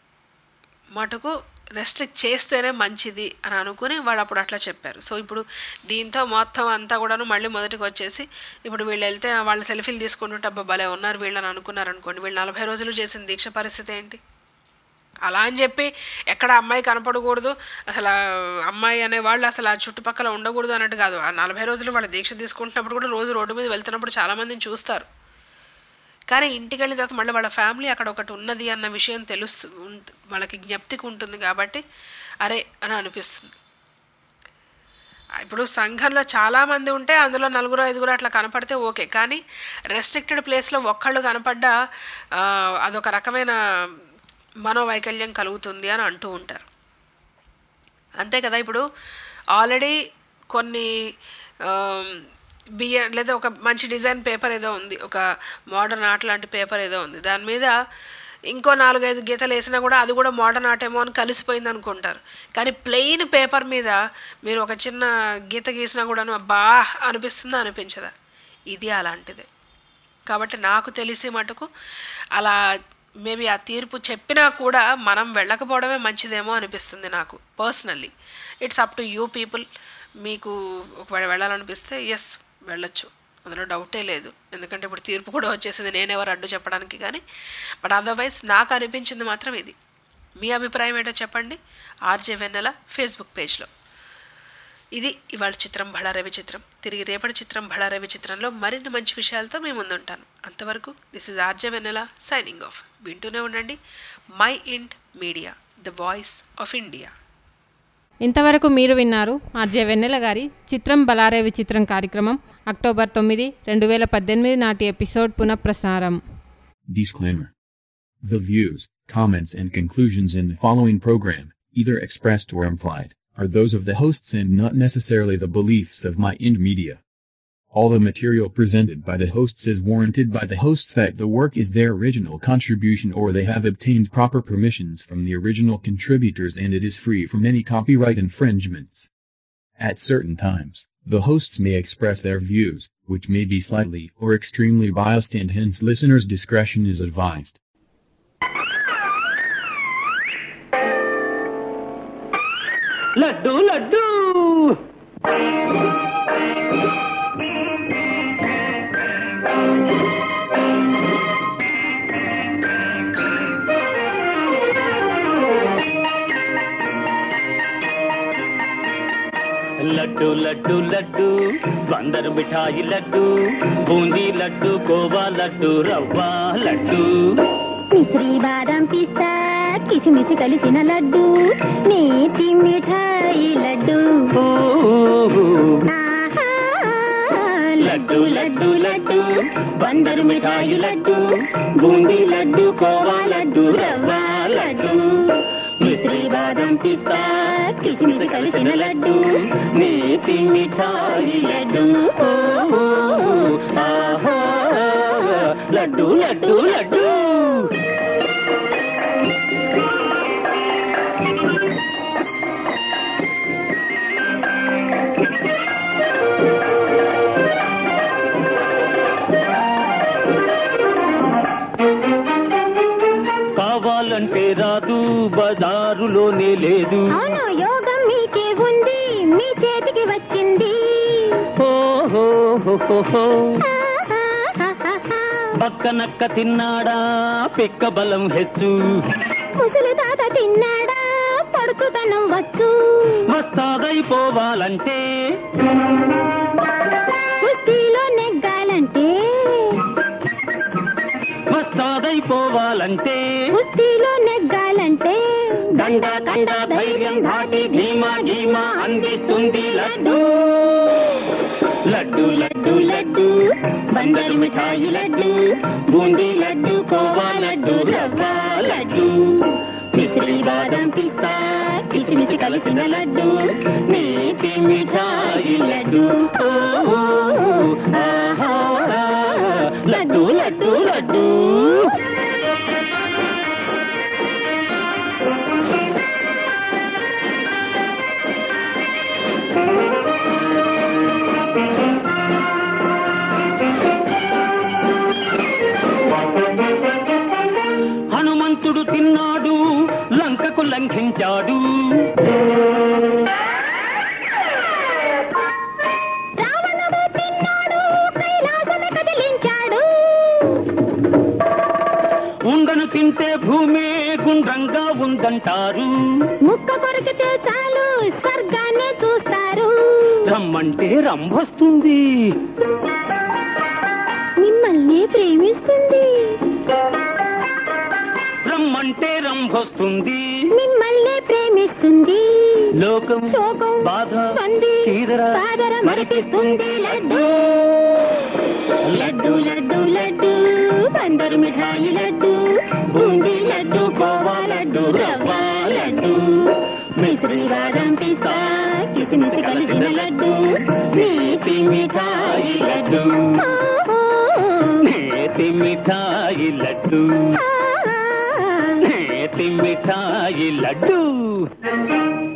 మటుకు రెస్ట్రిక్ట్ చేస్తేనే మంచిది అని అనుకుని వాళ్ళు అప్పుడు అట్లా చెప్పారు. సో ఇప్పుడు దీంతో మొత్తం అంతా కూడాను మళ్ళీ మొదటికి వచ్చేసి ఇప్పుడు వీళ్ళు వెళ్తే వాళ్ళు సెల్ఫీలు తీసుకుంటుంటే అబ్బా భలే ఉన్నారు వీళ్ళని అనుకున్నారు అనుకోండి, వీళ్ళు 40 రోజులు చేసిన దీక్ష పరిస్థితి ఏంటి? అలా అని చెప్పి ఎక్కడ అమ్మాయి కనపడకూడదు, అసలు అమ్మాయి అనేవాళ్ళు అసలు ఆ చుట్టుపక్కల ఉండకూడదు అన్నట్టు కాదు. ఆ 40 రోజులు వాళ్ళు దీక్ష తీసుకుంటున్నప్పుడు కూడా రోజు రోడ్డు మీద వెళ్తున్నప్పుడు చాలామందిని చూస్తారు. కానీ ఇంటికి వెళ్ళిన తర్వాత మళ్ళీ వాళ్ళ ఫ్యామిలీ అక్కడ ఒకటి ఉన్నది అన్న విషయం వాళ్ళకి జ్ఞప్తికి ఉంటుంది కాబట్టి అరే అని అనిపిస్తుంది. ఇప్పుడు సంఘంలో చాలామంది ఉంటే అందులో 4-5 అట్లా కనపడితే ఓకే, కానీ రెస్ట్రిక్టెడ్ ప్లేస్లో ఒక్కళ్ళు కనపడ్డా అదొక రకమైన మనోవైకల్యం కలుగుతుంది అని అంటూ ఉంటారు. అంతే కదా. ఇప్పుడు ఆల్రెడీ కొన్ని లేదా ఒక మంచి డిజైన్ పేపర్ ఏదో ఉంది, ఒక మోడర్న్ ఆర్ట్ లాంటి పేపర్ ఏదో ఉంది, దాని మీద ఇంకో 4-5 గీతలు వేసినా కూడా అది కూడా మోడర్న్ ఆర్ట్ ఏమో అని కలిసిపోయింది అనుకుంటారు. కానీ ప్లెయిన్ పేపర్ మీద మీరు ఒక చిన్న గీత గీసినా కూడాను అబ్బా అనిపిస్తుందా అనిపించదా? ఇది అలాంటిదే. కాబట్టి నాకు తెలిసి మటుకు అలా మేబీ ఆ తీర్పు చెప్పినా కూడా మనం వెళ్ళకపోవడమే మంచిదేమో అనిపిస్తుంది నాకు personally. It's up to you people. మీకు ఒకవేళ వెళ్ళాలనిపిస్తే ఎస్ వెళ్ళొచ్చు, అందులో డౌటే లేదు. ఎందుకంటే ఇప్పుడు తీర్పు కూడా వచ్చేసింది, నేనెవరు అడ్డు చెప్పడానికి. కానీ బట్ అదర్వైజ్ నాకు అనిపించింది మాత్రం ఇది. మీ అభిప్రాయం ఏంటో చెప్పండి ఆర్జే వెన్నెల ఫేస్బుక్ పేజ్లో. ఇది ఇవాళ చిత్రం బళారే విచిత్రం. తిరిగి రేపటి చిత్రం బళారే విచిత్రంలో మరిన్ని మంచి విషయాలతో మీ ముందుంటాను. అంతవరకు this is RJ Vennela signing off. వింటూనే ఉండండి mind media, the voice of India. ఇంతవరకు మీరు విన్నారు ఆర్జే వెన్నెల గారి చిత్రం బళారే విచిత్రం కార్యక్రమం అక్టోబర్ 9, 2018 నాటి ఎపిసోడ్ పునఃప్రసారం. Disclaimer. The views, comments and conclusions in the following program, either expressed or implied, are those of the hosts and not necessarily the beliefs of My Ind Media. All the material presented by the hosts is warranted by the hosts that the work is their original contribution or they have obtained proper permissions from the original contributors and it is free from any copyright infringements. At certain times, the hosts may express their views, which may be slightly or extremely biased and hence listeners' discretion is advised. Laddu laddu laddu laddu laddu Bandar మిఠాయి లడ్డు బూందీ లడ్డు కోవా లడ్డు రవ్వ లడ్డు మిశ్రీ బాదం పిస్తా కిసిమిసి కలిసిన లడ్డు నేతి మిఠాయి లడ్డు లడ్డు లడ్డు లడ్డు బందరు మిఠాయి లడ్డు బూందీ లడ్డు కోవా లడ్డు రవ్వ లడ్డు మిశ్రీ బాదం పిస్తా కిసిమిసి కలిసిన లడ్డు నేతి మిఠాయి లడ్డు లడ్డు లడ్డు లడ్డు కావాలంటే రాదు బజారులోనే లేదు అవును యోగం మీకే ఉంది మీ చేతికి వచ్చింది పక్కనక్క తిన్నాడా పిక్క బలం హెచ్చు ముసలి తాత తిన్నాడా పడుచుతనం వచ్చు వస్తాదైపోవాలంటే కుస్తీలో నెగ్గాలంటే వస్తాదైపోవాలంటే కుస్తీలో నెగ్గాలంటే దండ దండ ధైర్యం దాటి ధీమా ధీమా అందిస్తుంది లడ్డు లడ్డు లడ్డు లడ్డు బందరు మిఠాయి లడ్డు బూందీ లడ్డు కోవా లడ్డు రవ్వ లడ్డు మిశ్రీ బాదం పిస్తా కిసిమిసి కలిసిన లడ్డు నేతి మిఠాయి లడ్డు లడ్డు లడ్డు లడ్డు హనుమంతుడు తిన్నాడు లంకకు లంఘించాడు రావణుడు తిన్నాడు కైలాసమే కదిలించాడు ఉండను తింటే భూమే గుండ్రంగా ఉందంటారు ముక్క కొరికితే చాలు స్వర్గాన్ని చూస్తారు రమ్మంటే రంభొస్తుంది మిమ్మల్ని ప్రేమిస్తుంది రమ్మంటే రంభొస్తుంది మిమ్మల్ని ప్రేమిస్తుంది లోకం శోకం బాధ బంది చీదర బాదర మరిపిస్తుంది లడ్డు లడ్డు లడ్డు లడ్డు బందరు మిఠాయి లడ్డు బూందీ లడ్డు కోవా లడ్డు రవ్వ లడ్డు మిశ్రీ బాదం పిస్తా కిసిమిసి కలిసిన లడ్డు నేతి మిఠాయి లడ్డు నేతి మిఠాయి లడ్డు నేతి మిఠాయి లడ్డు